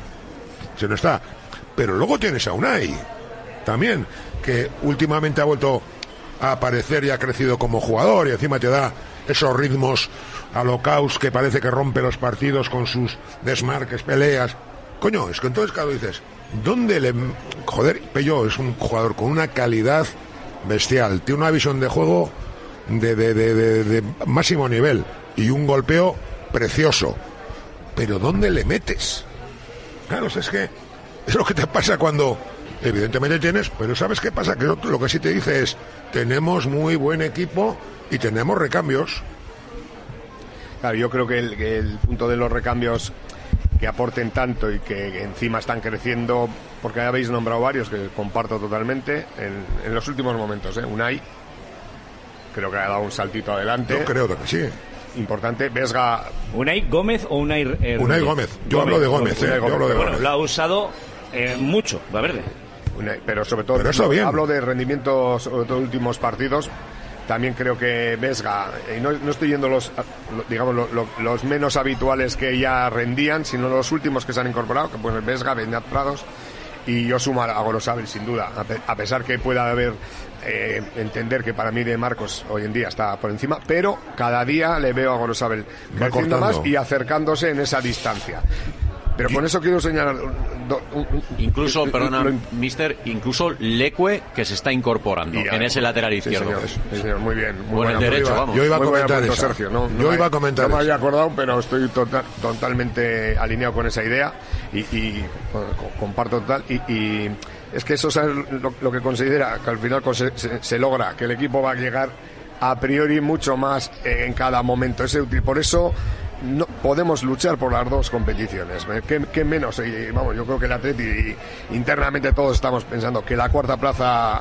si no está. Pero luego tienes a Unai también, que últimamente ha vuelto a aparecer y ha crecido como jugador y encima te da esos ritmos alocaos que parece que rompe los partidos con sus desmarques, peleas. Coño, es que entonces claro dices, ¿dónde le...? Joder, Pello es un jugador con una calidad bestial, tiene una visión de juego de, de, de, de, de máximo nivel y un golpeo precioso, pero ¿dónde le metes? Claro, es que es lo que te pasa cuando... Evidentemente tienes, pero ¿sabes qué pasa? Que lo que sí te dice es, tenemos muy buen equipo y tenemos recambios. Claro, yo creo que el, que el punto de los recambios que aporten tanto y que, que encima están creciendo, porque habéis nombrado varios que comparto totalmente, en, en los últimos momentos, ¿eh? Unai, creo que ha dado un saltito adelante. Yo creo que sí. Importante. Vesga... ¿Unai Gómez o Unai eh, Unai Gómez. Yo Gómez, hablo de Gómez, Gómez, eh. Gómez. Yo hablo de bueno, Gómez. lo ha usado eh, mucho, la verdad. Una, pero sobre todo, pero eso bien. Hablo de rendimiento, sobre todo últimos partidos. También creo que Vesga, y no, no estoy yendo los, digamos, los, los menos habituales que ya rendían, sino los últimos que se han incorporado, que pues Vesga, Beñat Prados, y yo sumo a Gorosabel, sin duda, a, pe, a pesar que pueda haber, eh, entender que para mí de Marcos hoy en día está por encima, pero cada día le veo a Gorosabel creciendo más y acercándose en esa distancia. Pero con eso quiero señalar... Do, un, un, incluso, un, perdona, lo, mister, incluso Leque, que se está incorporando ya, en ese lateral izquierdo. Sí, señor, sí, señor, muy bien. Muy bueno, el derecho, iba, vamos. Yo iba a comentar punto, eso. Sergio, no, no yo me, iba a comentar No me eso. había acordado, pero estoy total, totalmente alineado con esa idea y, y bueno, comparto total. Y, y es que eso es lo, lo que considera que al final se, se, se logra, que el equipo va a llegar a priori mucho más en cada momento. Es útil. Por eso... No, podemos luchar por las dos competiciones. ¿Qué, qué menos? Y, vamos, yo creo que el Atleti y, internamente todos estamos pensando que la cuarta plaza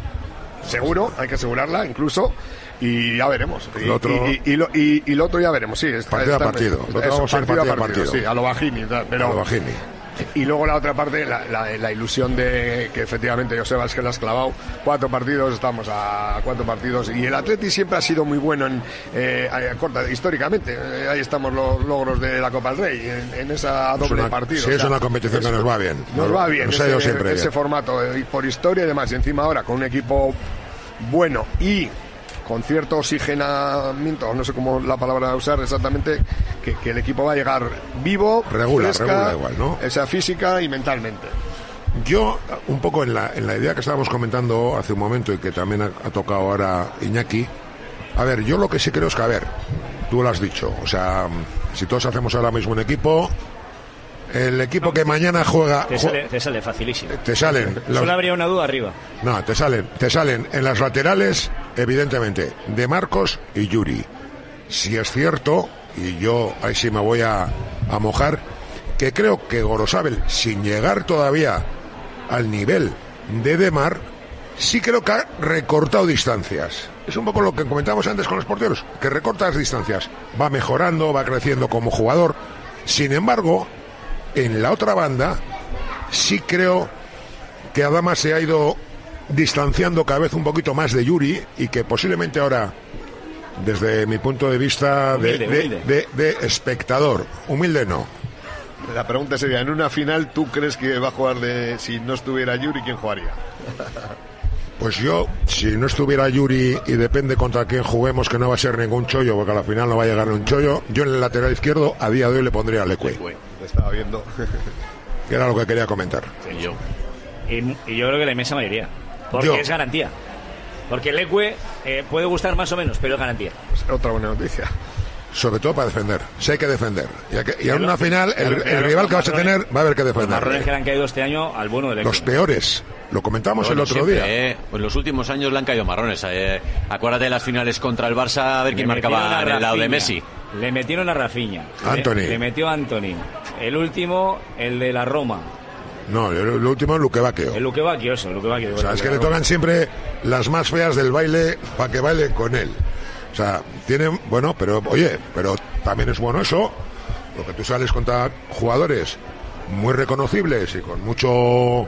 seguro, hay que asegurarla incluso, y ya veremos. Y, el otro, y, y, y, lo, y, y lo otro ya veremos, sí. Está, partido está, a partido. Eso, vamos partido, partido a partido, partido. Sí, a lo Bajini. Pero, a lo Bajini. Y luego la otra parte, la, la, la ilusión de que efectivamente Joseba es que la has clavado. Cuatro partidos, estamos a cuatro partidos. Y el Atleti siempre ha sido muy bueno en eh, corta, históricamente. Eh, ahí estamos los logros de la Copa del Rey, en, en esa doble una, partido. Sí, o sea, es una competición que nos va bien. Nos, nos va bien, nos ese, siempre ese bien. formato, eh, por historia y demás. Y encima ahora con un equipo bueno y con cierto oxigenamiento, no sé cómo la palabra usar exactamente, que, que el equipo va a llegar vivo, regula, fresca, regula igual, ¿no? Esa física y mentalmente. Yo, un poco en la, en la idea que estábamos comentando hace un momento y que también ha, ha tocado ahora Iñaki, a ver, yo lo que sí creo es que, a ver, tú lo has dicho, o sea, si todos hacemos ahora mismo un equipo, el equipo no, que mañana juega... Te sale, te sale facilísimo. Te salen... Los, Solo habría una duda arriba. No, te salen, te salen en las laterales, evidentemente, de Marcos y Yuri. Si es cierto, y yo ahí sí me voy a, a mojar, que creo que Gorosabel, sin llegar todavía al nivel de Demar, sí creo que ha recortado distancias. Es un poco lo que comentamos antes con los porteros, que recorta las distancias. Va mejorando, va creciendo como jugador. Sin embargo... En la otra banda, sí creo que Adama se ha ido distanciando cada vez un poquito más de Yuri y que posiblemente ahora, desde mi punto de vista de, humilde, de, humilde. de, de, de espectador, humilde no. La pregunta sería, en una final, ¿tú crees que va a jugar de, si no estuviera Yuri, quién jugaría? Pues yo, si no estuviera Yuri y depende contra quién juguemos, que no va a ser ningún chollo, porque a la final no va a llegar un chollo, yo en el lateral izquierdo a día de hoy le pondría a Leque. Te estaba viendo. Que era lo que quería comentar. Sí, yo. Y, y yo creo que la inmensa mayoría. Porque yo. es garantía. Porque Leque eh, puede gustar más o menos, pero es garantía. Pues otra buena noticia. Sobre todo para defender. Si hay que defender. Y, a que, y en una final, el, el, el rival que vas a tener va a haber que defender. Los marrones que le han caído este año al bueno del Leque. Los peores. Lo comentamos bueno, el otro siempre, día. Eh, en los últimos años le han caído marrones. Eh. Acuérdate de las finales contra el Barça, a ver quién marcaba en el lado de Messi. Le metieron a Rafinha. Anthony. Le, le metió a Anthony. El último, el de la Roma. No, el, el último es Luque Bacchio. El Luque Bacchio, eso, Luque Bacchio. O sea, es que le tocan siempre las más feas del baile para que baile con él. O sea, tienen, bueno, pero oye, pero también es bueno eso, porque tú sales contra jugadores muy reconocibles y con mucho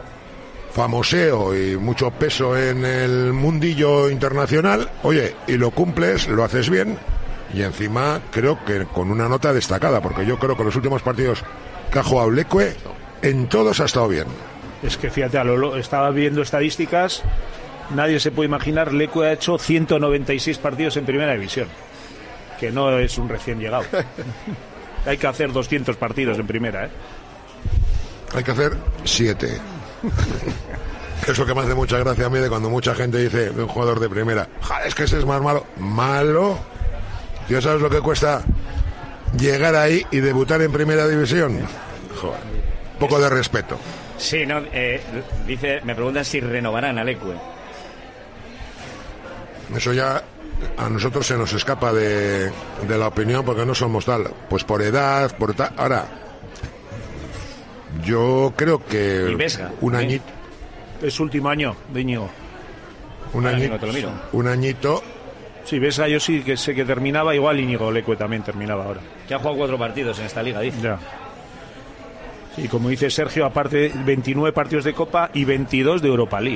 famoseo y mucho peso en el mundillo internacional, oye, y lo cumples, lo haces bien, y encima creo que con una nota destacada, porque yo creo que los últimos partidos que ha jugado Leque, en todos ha estado bien. Es que fíjate, a lo, estaba viendo estadísticas, nadie se puede imaginar, Leque ha hecho ciento noventa y seis partidos en primera división, que no es un recién llegado. Hay que hacer doscientos partidos en primera, ¿eh? Hay que hacer siete. Eso que me hace mucha gracia a mí de cuando mucha gente dice de un jugador de primera, es que ese es más malo. Malo. ¿Tú sabes lo que cuesta llegar ahí y debutar en primera división? Joder, un poco de respeto. Sí, no, eh, dice, me preguntan si renovarán a Leque. Eso ya a nosotros se nos escapa de, de la opinión porque no somos tal. Pues por edad, por tal. Ahora, yo creo que y Vesga, un ¿eh? añito. Es último año de Íñigo. Un añito. Te lo miro. Un añito. Sí, Vesga yo sí que sé que terminaba, igual Íñigo Leque también terminaba ahora. Que ha jugado cuatro partidos en esta liga, dice. Ya. Y como dice Sergio, aparte veintinueve partidos de Copa y veintidós de Europa League.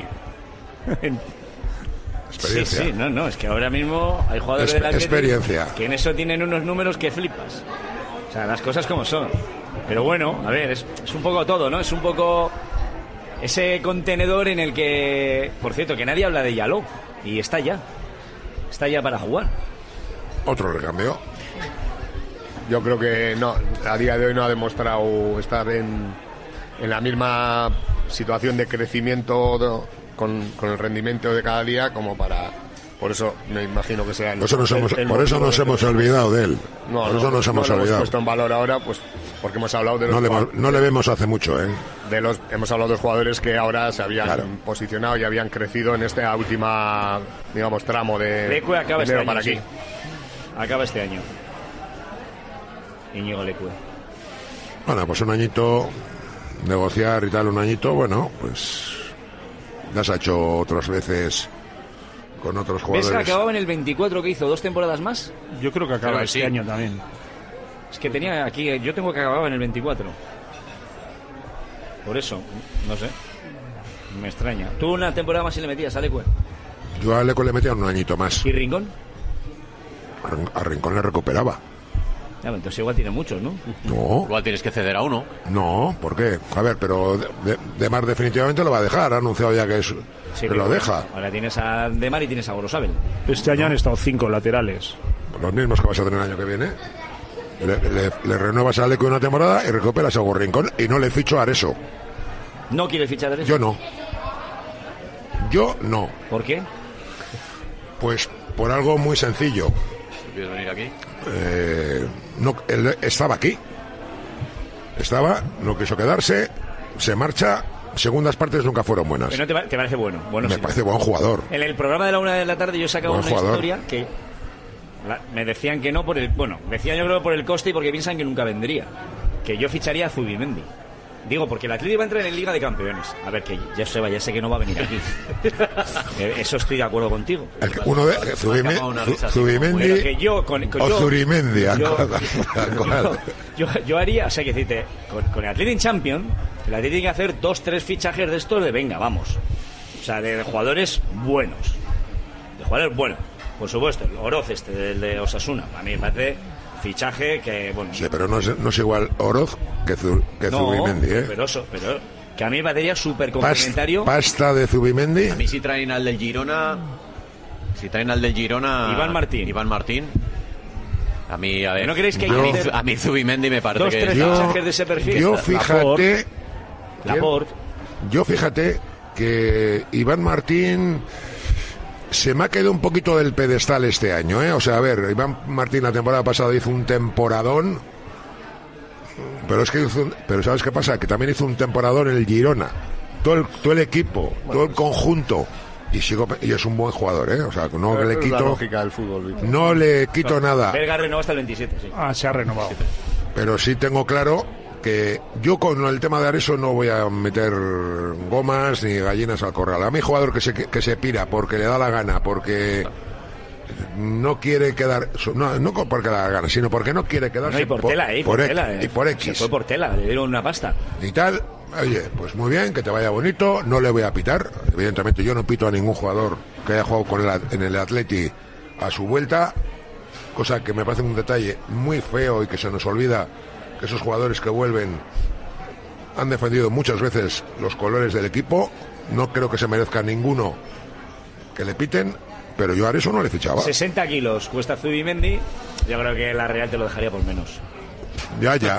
Experiencia. Sí, sí, no, no, es que ahora mismo hay jugadores Espe- del Athletic experiencia. que en eso tienen unos números que flipas. O sea, las cosas como son. Pero bueno, a ver, es, es un poco todo, ¿no? Es un poco ese contenedor en el que, por cierto, que nadie habla de Yaló. Y está ya. Está ya para jugar. Otro recambio. Yo creo que no, a día de hoy no ha demostrado estar en, en la misma situación de crecimiento de, con, con el rendimiento de cada día como para... Por eso me imagino que sea... el- Por eso nos el- hemos, el por eso motivo nos de- hemos olvidado de él. No, por no, eso nos no hemos lo hemos olvidado. puesto en valor ahora, pues porque hemos hablado de los No le, jugadores- hemos- no le vemos hace mucho, ¿eh? de los hemos hablado de los jugadores que ahora se habían Claro. posicionado y habían crecido en esta última, digamos, tramo de Leque acaba este dinero año, para sí. aquí. Acaba este año. Íñigo Leque. Bueno, pues un añito, negociar y tal, un añito, bueno, pues ya se ha hecho otras veces con otros ¿Ves que jugadores. acababa en el veinticuatro que hizo dos temporadas más? Yo creo que acaba Creo que este sí. año también. Es que tenía aquí, yo tengo que acababa en el veinticuatro. Por eso, no sé. Me extraña. Tú una temporada más y le metías a Leque. Yo a Leco le metía un añito más. ¿Y Rincón? A Rin- A Rincón le recuperaba. Ya, entonces igual tiene muchos, ¿no? No, Igual tienes que ceder a uno. no, ¿por qué? A ver, pero de, de- Demar definitivamente lo va a dejar. Ha anunciado ya que, es, Sí, que pero lo deja. Ahora tienes a Demar y tienes a Gorosabel. Este año han estado cinco laterales. Los mismos que vas a tener el año que viene. Le, le- le renuevas a Leco una temporada y recuperas a Hugo Rincón y no le ficho a Areso. ¿No quiere fichar derecho? Yo no. Yo no. ¿Por qué? Pues por algo muy sencillo. ¿Quieres venir aquí? Eh, no, él estaba aquí. Estaba, no quiso quedarse, se marcha. Segundas partes nunca fueron buenas. Pero no te, pa- te parece bueno. bueno Me sí. parece buen jugador. En el programa de la una de la tarde yo sacaba Buen una jugador. historia que la- me decían que no por el... Bueno, decían yo creo por el coste y porque piensan que nunca vendría. Que yo ficharía a Zubimendi. Digo, porque el Atlético va a entrar en Liga de Campeones. A ver, que ya se va, ya sé que no va a venir aquí. Eh, Eso estoy de acuerdo contigo. El que- uno de Zubime- escapado una risa Zu- así como muy Zubimendi Pero que yo... Con, con- o yo- Zurimendi. ¿a yo- cuál? ¿A cuál? yo, yo haría, o sea, que decirte, con, con el Athletic Champion, el Athletic tiene que hacer dos, tres fichajes de estos de venga, vamos. O sea, de, de jugadores buenos. De jugadores buenos. Por supuesto, el Oroz este, del de Osasuna. A mí me parece fichaje que, bueno... Sí, pero no es, no es igual Oroz que, Zu- que no, Zubimendi, ¿eh? pero eso, pero que a mí me parecería súper Pas- complementario. pasta de Zubimendi. A mí si traen al del Girona... Si traen al del Girona... Iván Martín. Iván Martín. A mí, a ver... ¿No creéis que hay a, que mí, hacer a mí Zubimendi me parece dos, que... tres está- fichajes de ese perfil? Yo Laporte. fíjate, Laporte. yo fíjate que Iván Martín se me ha quedado un poquito del pedestal este año, ¿eh? O sea, a ver, Iván Martín la temporada pasada hizo un temporadón, pero es que hizo un- pero ¿sabes qué pasa? Que también hizo un temporadón en el Girona. Todo el, todo el equipo, todo el conjunto. Y, sigo, y es un buen jugador, ¿eh? O sea, no Pero le es la quito, lógica del fútbol, Víctor. no le quito nada. Belga renovó hasta el veintisiete, sí. Ah, se ha renovado. Pero sí tengo claro que yo con el tema de Areso no voy a meter gomas ni gallinas al corral. A mí jugador que se, que se pira porque le da la gana, porque no quiere quedar... No, no porque le da la gana, sino porque no quiere quedarse No, y por tela, ¿eh? Y por, por tela. X, eh. y por Se X fue por tela, le dieron una pasta. y tal. Oye, pues muy bien, que te vaya bonito, no le voy a pitar. Evidentemente yo no pito a ningún jugador que haya jugado con el, en el Atleti a su vuelta, cosa que me parece un detalle muy feo y que se nos olvida que esos jugadores que vuelven han defendido muchas veces los colores del equipo. No creo que se merezca ninguno que le piten, pero yo a eso no le fichaba. sesenta kilos cuesta Zubimendi. Yo creo que la Real te lo dejaría por menos. Ya, ya.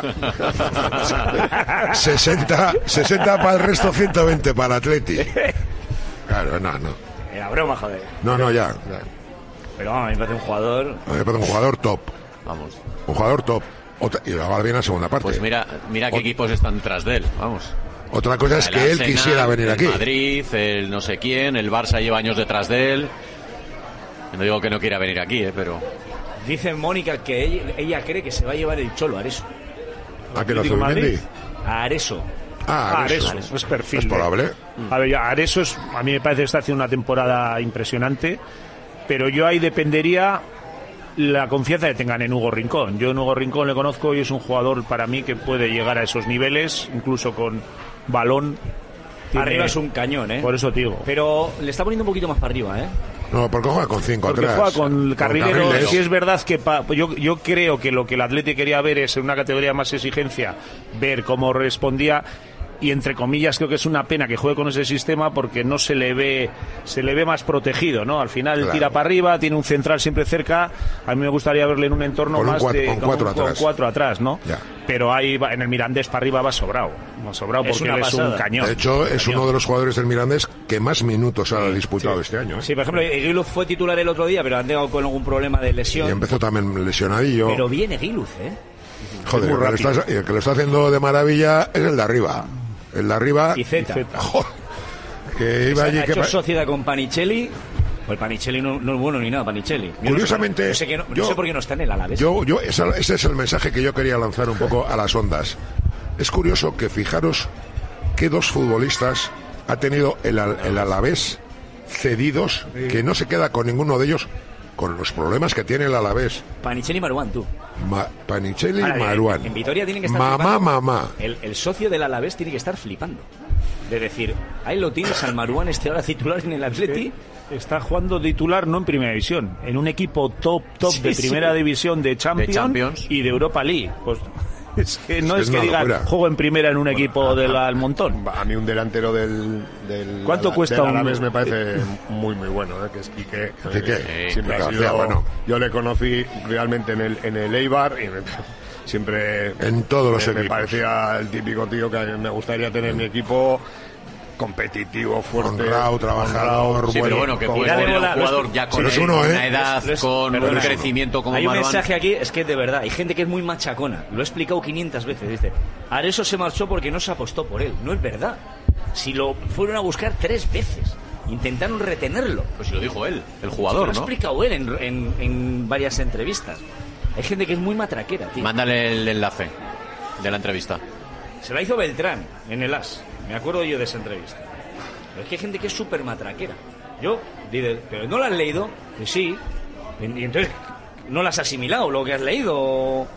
sesenta, sesenta para el resto, ciento veinte para Atleti. Claro, no, no. Era broma, joder. No, no, ya. Pero vamos, a mí me parece un jugador... A mí me parece un jugador top. Vamos. Un jugador top. Otra, y ahora viene la segunda parte. Pues mira, mira qué Ot- equipos están tras de él. Vamos. Otra cosa es El que él Arsenal, quisiera venir el aquí. Madrid, el no sé quién, el Barça lleva años detrás de él. No digo que no quiera venir aquí, ¿eh? Pero... Dice Mónica que ella, ella cree que se va a llevar el Cholo a Areso. ¿A que lo Atlético de Zubimendi? Madrid. A Areso. Ah, Areso, Areso. es perfil. Es de- probable. A ver, ya, Areso es, a mí me parece que está haciendo una temporada impresionante, pero yo ahí dependería la confianza que tengan en Hugo Rincón. Yo en Hugo Rincón le conozco y es un jugador para mí que puede llegar a esos niveles, incluso con balón. Tiene... Arriba es un cañón, ¿eh? Por eso te digo. Pero le está poniendo un poquito más para arriba, ¿eh? No, porque juega con cinco porque atrás. juega con carrilero. Con sí es verdad que pa, yo, yo creo que lo que el Atleti quería ver es en una categoría más exigencia, ver cómo respondía. Y entre comillas creo que es una pena que juegue con ese sistema porque no se le ve se le ve más protegido, ¿no? Al final claro. Tira para arriba, tiene un central siempre cerca. A mí me gustaría verle en un entorno con más un cuatro, de con cuatro, con, atrás. Con cuatro atrás, ¿no? Ya. Pero ahí va, en el Mirandés para arriba va sobrado, va sobrado porque él es un cañón. De hecho es cañón. uno de los jugadores del Mirandés que más minutos ha disputado sí. este año. ¿eh? Sí, por ejemplo, Eguiluz fue titular el otro día, pero han tenido con algún problema de lesión. Y empezó también lesionadillo. Pero viene Eguiluz, ¿eh? Joder, el que, está, el que lo está haciendo de maravilla es el de arriba. El de arriba y Z. Joder, que iba allí ha que hecho sociedad con Panicelli. Pues Panicelli no, no es bueno ni nada, Panicelli. Yo Curiosamente, no sé, no sé, que no, yo, no sé por qué no está en el Alavés. Yo, yo, esa, ese es el mensaje que yo quería lanzar un poco a las ondas. Es curioso que fijaros que dos futbolistas ha tenido el, el Alavés cedidos, sí. que no se queda con ninguno de ellos, con los problemas que tiene el Alavés. Panicelli y Maruán, tú. Ma, Panicelli y Maruán. En, en Vitoria tienen que estar mamá, flipando. mamá. El, el socio del Alavés tiene que estar flipando. De decir, ahí lo tienes al Maruán, este ahora titular en el Atleti. Está jugando titular no en Primera División, en un equipo top, top sí, de Primera sí. División de Champions, de Champions y de Europa League. Pues es que no es, es que, que digan juego en primera en un bueno, equipo del al montón. A mí un delantero del, del ¿cuánto del, cuesta del un Alavés me parece muy muy bueno, ¿eh? Que es Quique. Quique. Siempre ha sido, bueno. Yo le conocí realmente en el en el Eibar y me, siempre en todos los me, equipos. Me parecía el típico tío que me gustaría tener en mi equipo. Competitivo, fuerte, honrado, trabajador, sí, bueno, pero bueno, que juegue un jugador ya con sí, uno, ¿eh? una edad, les, les, con perdona, un crecimiento como hay un Maruán. Mensaje aquí, es que de verdad, hay gente que es muy machacona, lo he explicado quinientas veces, dice, Areso se marchó porque no se apostó por él, no es verdad, si lo fueron a buscar tres veces, intentaron retenerlo. Pues si lo dijo él, el jugador, sí, lo ¿no? ha explicado él en, en, en varias entrevistas, hay gente que es muy matraquera, tío. Mándale el enlace de la entrevista. Se la hizo Beltrán en el As, me acuerdo yo de esa entrevista. Pero es que hay gente que es súper matraquera. Yo, dice, ¿pero no la has leído? Pues sí. Y entonces, ¿no la has asimilado lo que has leído?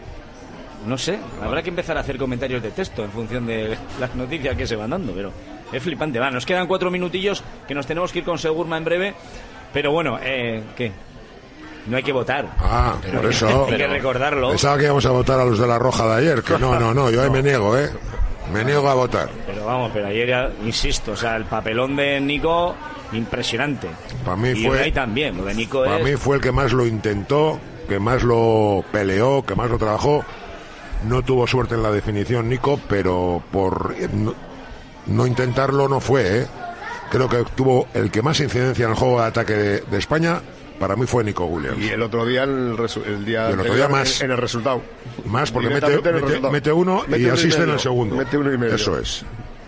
No sé, habrá que empezar a hacer comentarios de texto en función de las noticias que se van dando, pero es flipante. Va, nos quedan cuatro minutillos que nos tenemos que ir con Segurma en breve. Pero bueno, eh, ¿qué? No hay que votar. Ah, pero por eso. Hay que recordarlo. Pensaba que íbamos a votar a los de la Roja de ayer, que no, no, no, yo ahí me niego, ¿eh? Me niego a votar. Pero vamos, pero ayer ya, insisto, o sea, el papelón de Nico, impresionante. Para mí y fue. Unai también, lo de Nico Para es... mí fue el que más lo intentó, que más lo peleó, que más lo trabajó. No tuvo suerte en la definición, Nico, pero por no, no intentarlo no fue, ¿eh? Creo que tuvo el que más incidencia en el juego de ataque de, de España. Para mí fue Nico Williams. Y el otro día, el, resu- el día, el otro día más. En, en el resultado. Más, porque mete, mete, mete uno mete y uno asiste y en el segundo. Mete uno y medio. Eso es.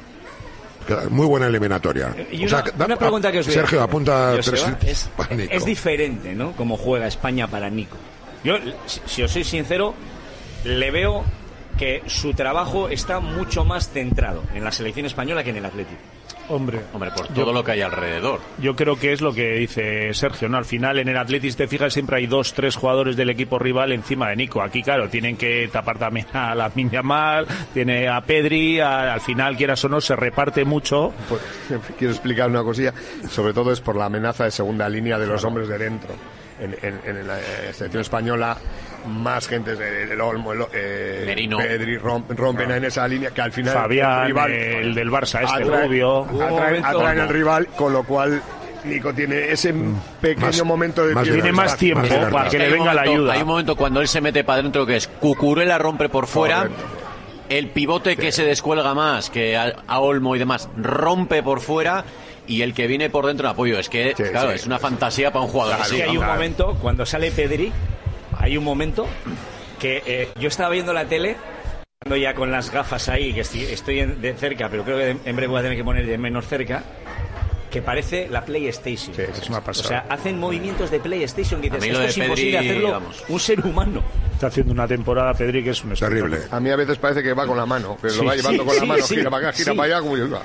Muy buena eliminatoria. Y una, o sea, da, una pregunta que os Sergio, apunta Joseba, tres. Es, es diferente, ¿no? Cómo juega España para Nico. Yo, si, si os soy sincero, le veo que su trabajo está mucho más centrado en la selección española que en el Atlético. Hombre, hombre, por todo yo, lo que hay alrededor. Yo creo que es lo que dice Sergio, ¿no? Al final en el Atleti, si te fijas, siempre hay dos, tres jugadores del equipo rival encima de Nico. Aquí, claro, tienen que tapar también a la Yamal, tiene a Pedri, a, al final, quieras o no, se reparte mucho. Pues, quiero explicar una cosilla, sobre todo es por la amenaza de segunda línea de los hombres de dentro. En, en, en la selección española, más gente, el, el Olmo, el, eh, Merino, Pedri rompen, rompen en esa línea que al final Fabián, el, rival, el del Barça, este atrae, rubio, atraen, atraen al rival, con lo cual Nico tiene ese pequeño más, momento de más tiempo. Tiene más tiempo más para que le venga momento, la ayuda. Hay un momento cuando él se mete para adentro que es Cucurella rompe por fuera. Correcto. El pivote sí. que se descuelga más que a, a Olmo y demás rompe por fuera. Y el que viene por dentro en apoyo, es que, sí, claro, sí. es una fantasía para un jugador. Claro, así. Sí, hay un momento, cuando sale Pedri, hay un momento que eh, yo estaba viendo la tele, cuando ya con las gafas ahí, que estoy, estoy en, de cerca, pero creo que en breve voy a tener que poner de menos cerca, que parece la PlayStation. Sí, es una pasada. O sea, hacen movimientos de PlayStation que dices, esto es Pedri, imposible hacerlo vamos. un ser humano. Está haciendo una temporada Pedri que es un terrible. A mí a veces parece que va con la mano, que sí, lo va llevando sí, con la mano, sí, gira sí, para acá, gira sí. para allá, como yo iba.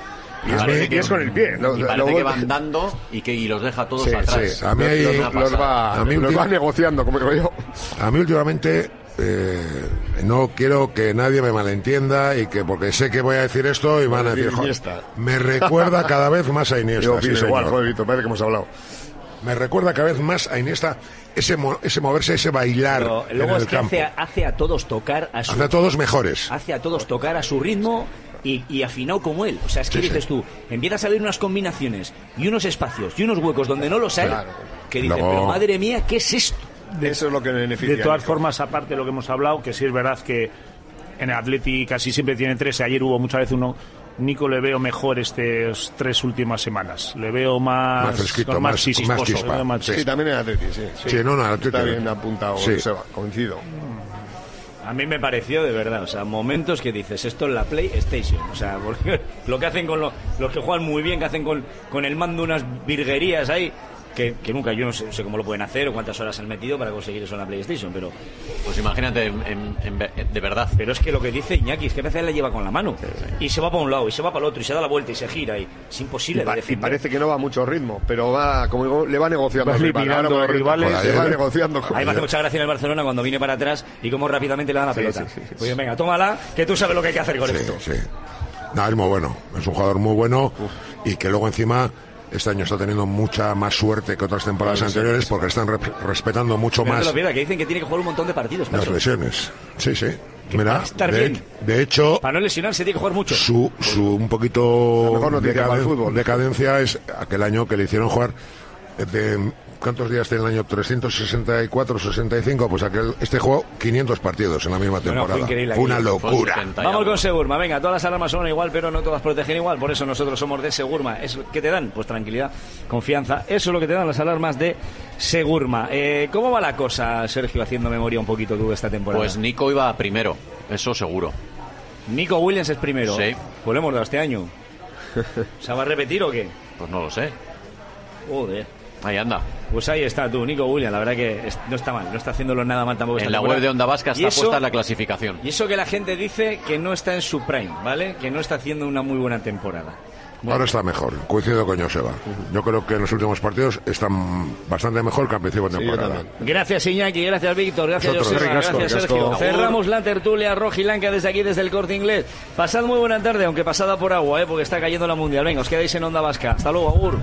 Y es, Parece y es con el pie. Lo, Y lo- parece lo- que van dando y que y los deja todos Sí, atrás. sí. A mí hay- los, los va, a mí los últim- va negociando, como digo yo. A mí últimamente eh, no quiero que nadie me malentienda y que porque sé que voy a decir esto y van a decir, "Joder, Iniesta". me recuerda cada vez más a Yo Iniesta, sí, opino igual, señor. joder, Víctor, parece que hemos hablado. Me recuerda cada vez más a Iniesta ese, mo- ese moverse, ese bailar Pero en luego el es que campo. hace a, hace a todos tocar a su Hace a todos mejores. hace a todos tocar a su ritmo y, y afinado como él. O sea, es que Sí, dices sí. tú, empieza a salir unas combinaciones y unos espacios y unos huecos donde no los hay, Claro. que dices, Luego- pero madre mía, ¿qué es esto? Eso es lo que beneficia. De todas formas, aparte de lo que hemos hablado, que sí es verdad que en el Atleti casi siempre tiene tres. Ayer hubo muchas veces uno. Nico le veo mejor estas tres últimas semanas. Le veo más, Más fresquito, con más- chisposo, más le chispa. veo más- Sí, también en Atleti, sí. Sí, no, no, el Atleti- Está bien apuntado, Sí. Seba, coincido. A mí me pareció de verdad, o sea, momentos que dices, esto es la PlayStation, o sea, porque lo que hacen con lo- los que juegan muy bien, que hacen con, con el mando unas virguerías ahí, que, que nunca, yo no sé, no sé cómo lo pueden hacer o cuántas horas han metido para conseguir eso en la PlayStation, pero Pues imagínate, en- en- en ve- de verdad. pero es que lo que dice Iñaki es que a veces la lleva con la mano y se va para un lado y se va para el otro y se da la vuelta y se gira y es Y, imposible pa- de y defender. parece que no va a mucho ritmo, pero va, como digo, le va negociando Va al rival. eliminando Ahora a los rivales. Le va negociando. con- A mí me hace mucha gracia en el Barcelona cuando viene para atrás y cómo rápidamente le dan la Sí, pelota. sí, sí, sí. Pues venga, tómala, que tú sabes lo que hay que hacer con Sí, esto. sí. No, es muy bueno. Es un jugador muy bueno y que luego encima este año está teniendo mucha más suerte que otras temporadas anteriores porque están re- respetando mucho Pero no te más lo pierdas, que dicen que tiene que jugar un montón de partidos. las macho. lesiones. Sí, sí. Que Mira, para estar de, bien. de hecho, Para no lesionarse tiene que jugar mucho. su, su un poquito La mejor noticia para el fútbol. decadencia es aquel año que le hicieron jugar de, ¿cuántos días tiene el año? trescientos sesenta y cuatro, sesenta y cinco, pues aquel este jugó quinientos partidos en la misma No, no, fue temporada. increíble Fue una aquello. Fue locura. setenta y Vamos algo. con Segurma, venga, todas las alarmas son igual, pero no todas protegen igual, por eso nosotros somos de Segurma. ¿Es ¿Qué te dan? Pues tranquilidad, confianza, eso es lo que te dan las alarmas de Segurma. Eh, ¿Cómo va la cosa, Sergio, haciendo memoria un poquito tú de esta temporada? Pues Nico iba primero, eso seguro. Nico Williams es primero. Sí. Pues lo hemos dado este año. ¿Se va a repetir o qué? Pues no lo sé. Joder. Ahí anda. Pues ahí está tú, Nico Williams, la verdad que es- no está mal, no está haciéndolo nada mal tampoco esta En la temporada. web de Onda Vasca Y está eso- puesta la clasificación. Y eso que la gente dice que no está en su prime, ¿vale? Que no está haciendo una muy buena temporada. Ahora está mejor, coincido con Joseba. Yo creo que en los últimos partidos están bastante mejor que al principio de Sí, yo temporada. también. Gracias Iñaki, gracias Víctor, gracias Vosotros. Joseba, Ricasco, gracias ricasco. Sergio. Cerramos la tertulia rojilanca desde aquí, desde el Corte Inglés. Pasad muy buena tarde, aunque pasada por agua, ¿eh? Porque está cayendo la Mundial. Venga, os quedáis en Onda Vasca. Hasta luego, agur.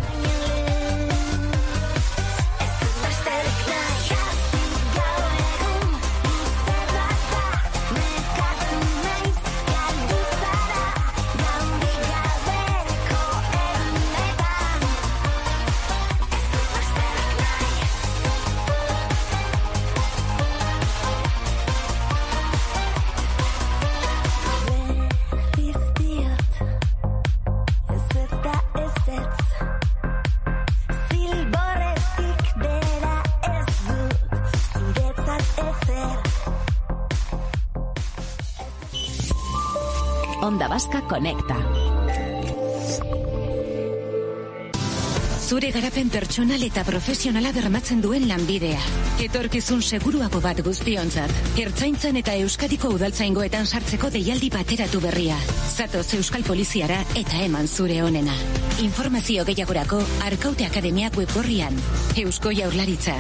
Onda Vasca Conecta. Zure garapen pertsonal eta profesionala bermatzen duen lanbidea. Etorkizun seguruago bat guztiontzat. Ertzaintzan eta Euskadiko udaltzaingoetan sartzeko deialdi bateratu berria. Zatoz Euskal Poliziara eta eman zure onena. Informazio gehiagorako Arkaute Akademia webgorrian. Eusko Jaurlaritza.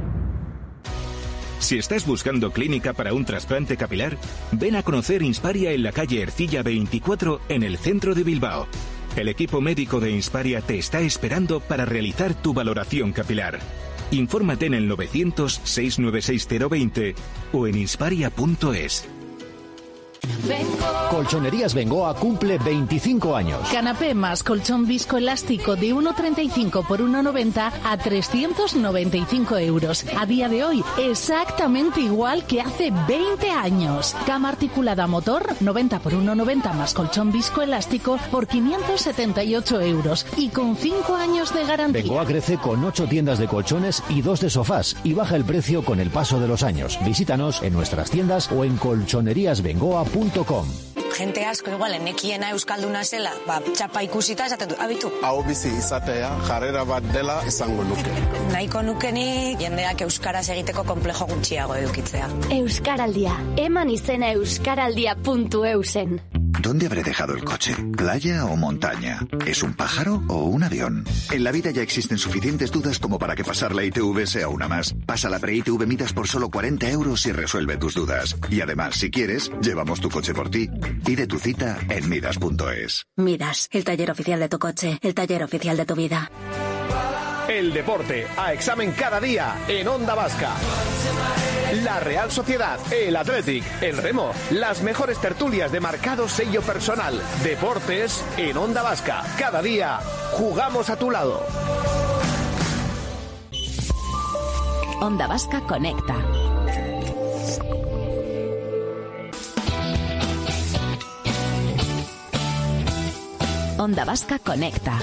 Si estás buscando clínica para un trasplante capilar, ven a conocer Insparia en la calle Ercilla veinticuatro en el centro de Bilbao. El equipo médico de Insparia te está esperando para realizar tu valoración capilar. Infórmate en el novecientos, seiscientos noventa y seis cero veinte o en insparia punto es. Colchonerías Bengoa cumple veinticinco años. Canapé más colchón viscoelástico de uno treinta y cinco por uno noventa a trescientos noventa y cinco euros. A día de hoy, exactamente igual que hace veinte años. Cama articulada motor, noventa por uno noventa más colchón viscoelástico por quinientos setenta y ocho euros. Y con cinco años de garantía. Bengoa crece con ocho tiendas de colchones y dos de sofás y baja el precio con el paso de los años. Visítanos en nuestras tiendas o en colchonerías bengoa punto com. Jente asko igual enekiena euskalduna zela, ba, txapa ikusita esaten du, abitu. Hau bizi izatea, jarrera bat dela izango nuke. Nahiko nukenik jendeak euskaraz egiteko konplejo gutxiago edukitzea. Euskaraldia, eman izena euskaraldia puntu eusen. ¿Dónde habré dejado el coche? ¿Playa o montaña? ¿Es un pájaro o un avión? En la vida ya existen suficientes dudas como para que pasar la I T V sea una más. Pasa la pre-I T V Midas por solo cuarenta euros y resuelve tus dudas. Y además, si quieres, llevamos tu coche por ti. Pide tu cita en midas punto es. Midas, el taller oficial de tu coche, el taller oficial de tu vida. El deporte a examen cada día en Onda Vasca. La Real Sociedad, el Athletic, el Remo, las mejores tertulias de marcado sello personal. Deportes en Onda Vasca. Cada día jugamos a tu lado. Onda Vasca conecta. Onda Vasca conecta.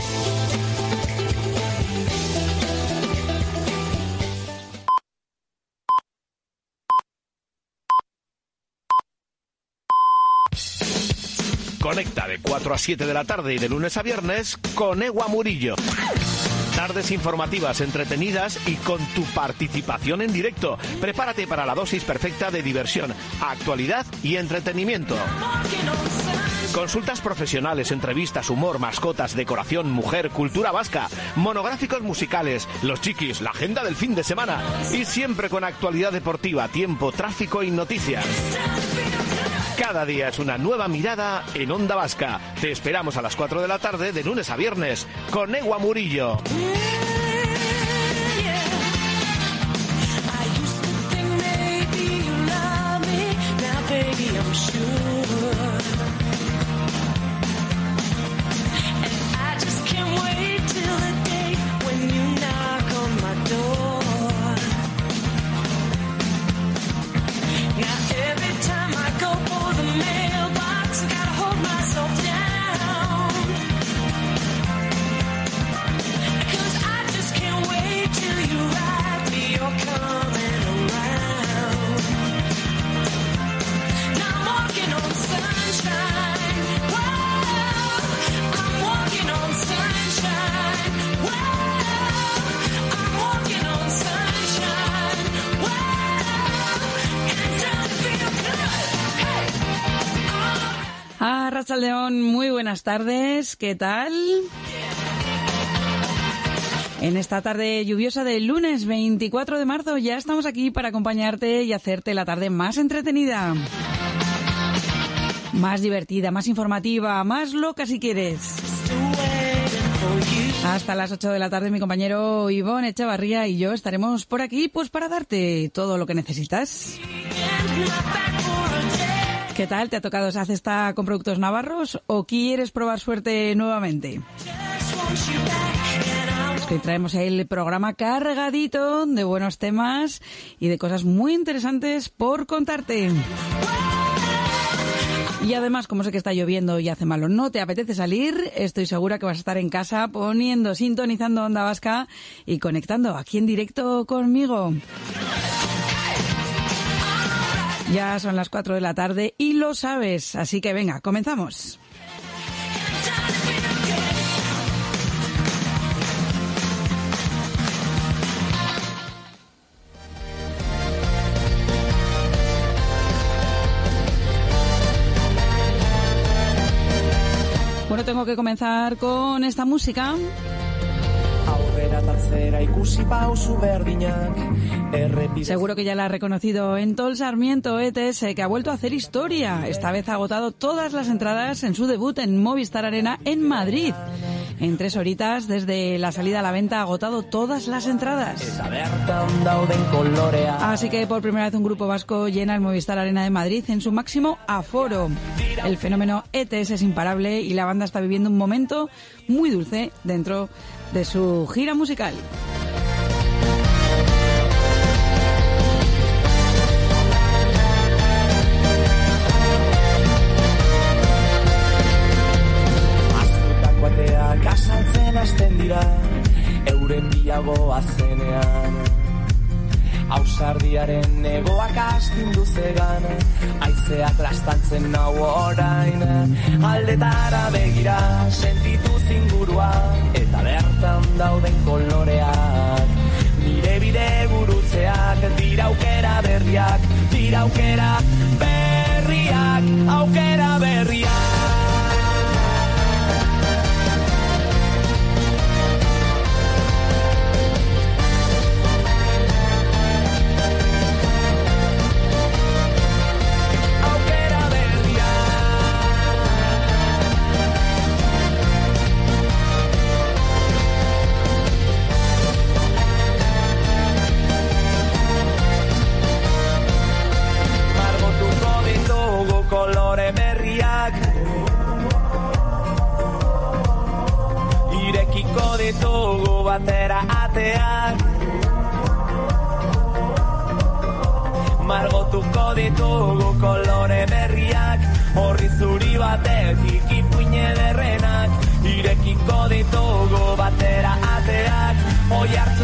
Conecta de cuatro a siete de la tarde y de lunes a viernes con Ewa Murillo. Tardes informativas, entretenidas y con tu participación en directo. Prepárate para la dosis perfecta de diversión, actualidad y entretenimiento. Consultas profesionales, entrevistas, humor, mascotas, decoración, mujer, cultura vasca, monográficos musicales, los chiquis, la agenda del fin de semana y siempre con actualidad deportiva, tiempo, tráfico y noticias. Cada día es una nueva mirada en Onda Vasca. Te esperamos a las cuatro de la tarde de lunes a viernes con Ewa Murillo. Arratsaldeon, muy buenas tardes, ¿qué tal? En esta tarde lluviosa del lunes veinticuatro de marzo ya estamos aquí para acompañarte y hacerte la tarde más entretenida, más divertida, más informativa, más loca si quieres. Hasta las ocho de la tarde mi compañero Ivonne Echavarría y yo estaremos por aquí pues para darte todo lo que necesitas. ¿Qué tal? ¿Te ha tocado esa cesta con productos navarros o quieres probar suerte nuevamente? Es que traemos el programa cargadito de buenos temas y de cosas muy interesantes por contarte. Y además, como sé que está lloviendo y hace malo, no te apetece salir, estoy segura que vas a estar en casa poniendo, sintonizando Onda Vasca y conectando aquí en directo conmigo. Ya son las cuatro de la tarde y lo sabes, así que venga, comenzamos. Bueno, tengo que comenzar con esta música. Seguro que ya la ha reconocido en Tol Sarmiento E T S, que ha vuelto a hacer historia. Esta vez ha agotado todas las entradas en su debut en Movistar Arena en Madrid. En tres horitas, desde la salida a la venta, ha agotado todas las entradas. Así que por primera vez un grupo vasco llena el Movistar Arena de Madrid en su máximo aforo. El fenómeno E T S es imparable y la banda está viviendo un momento muy dulce dentro de su gira musical. Kasaltzen hasten dira euren bilagoa zenean, ausardiaren negoak astindu zegan, haizeak lastantzen nau orain, aldetara begira sentitu zingurua eta bertan dauden koloreak, nire bide gurutzeak dira aukera berriak, dira aukera berriak, aukera berriak. ateak. Margotuko ditugu kolore berriak, horri zuri batetik ipuine derrenak, irekiko ditugu batera ateak, oi hartzu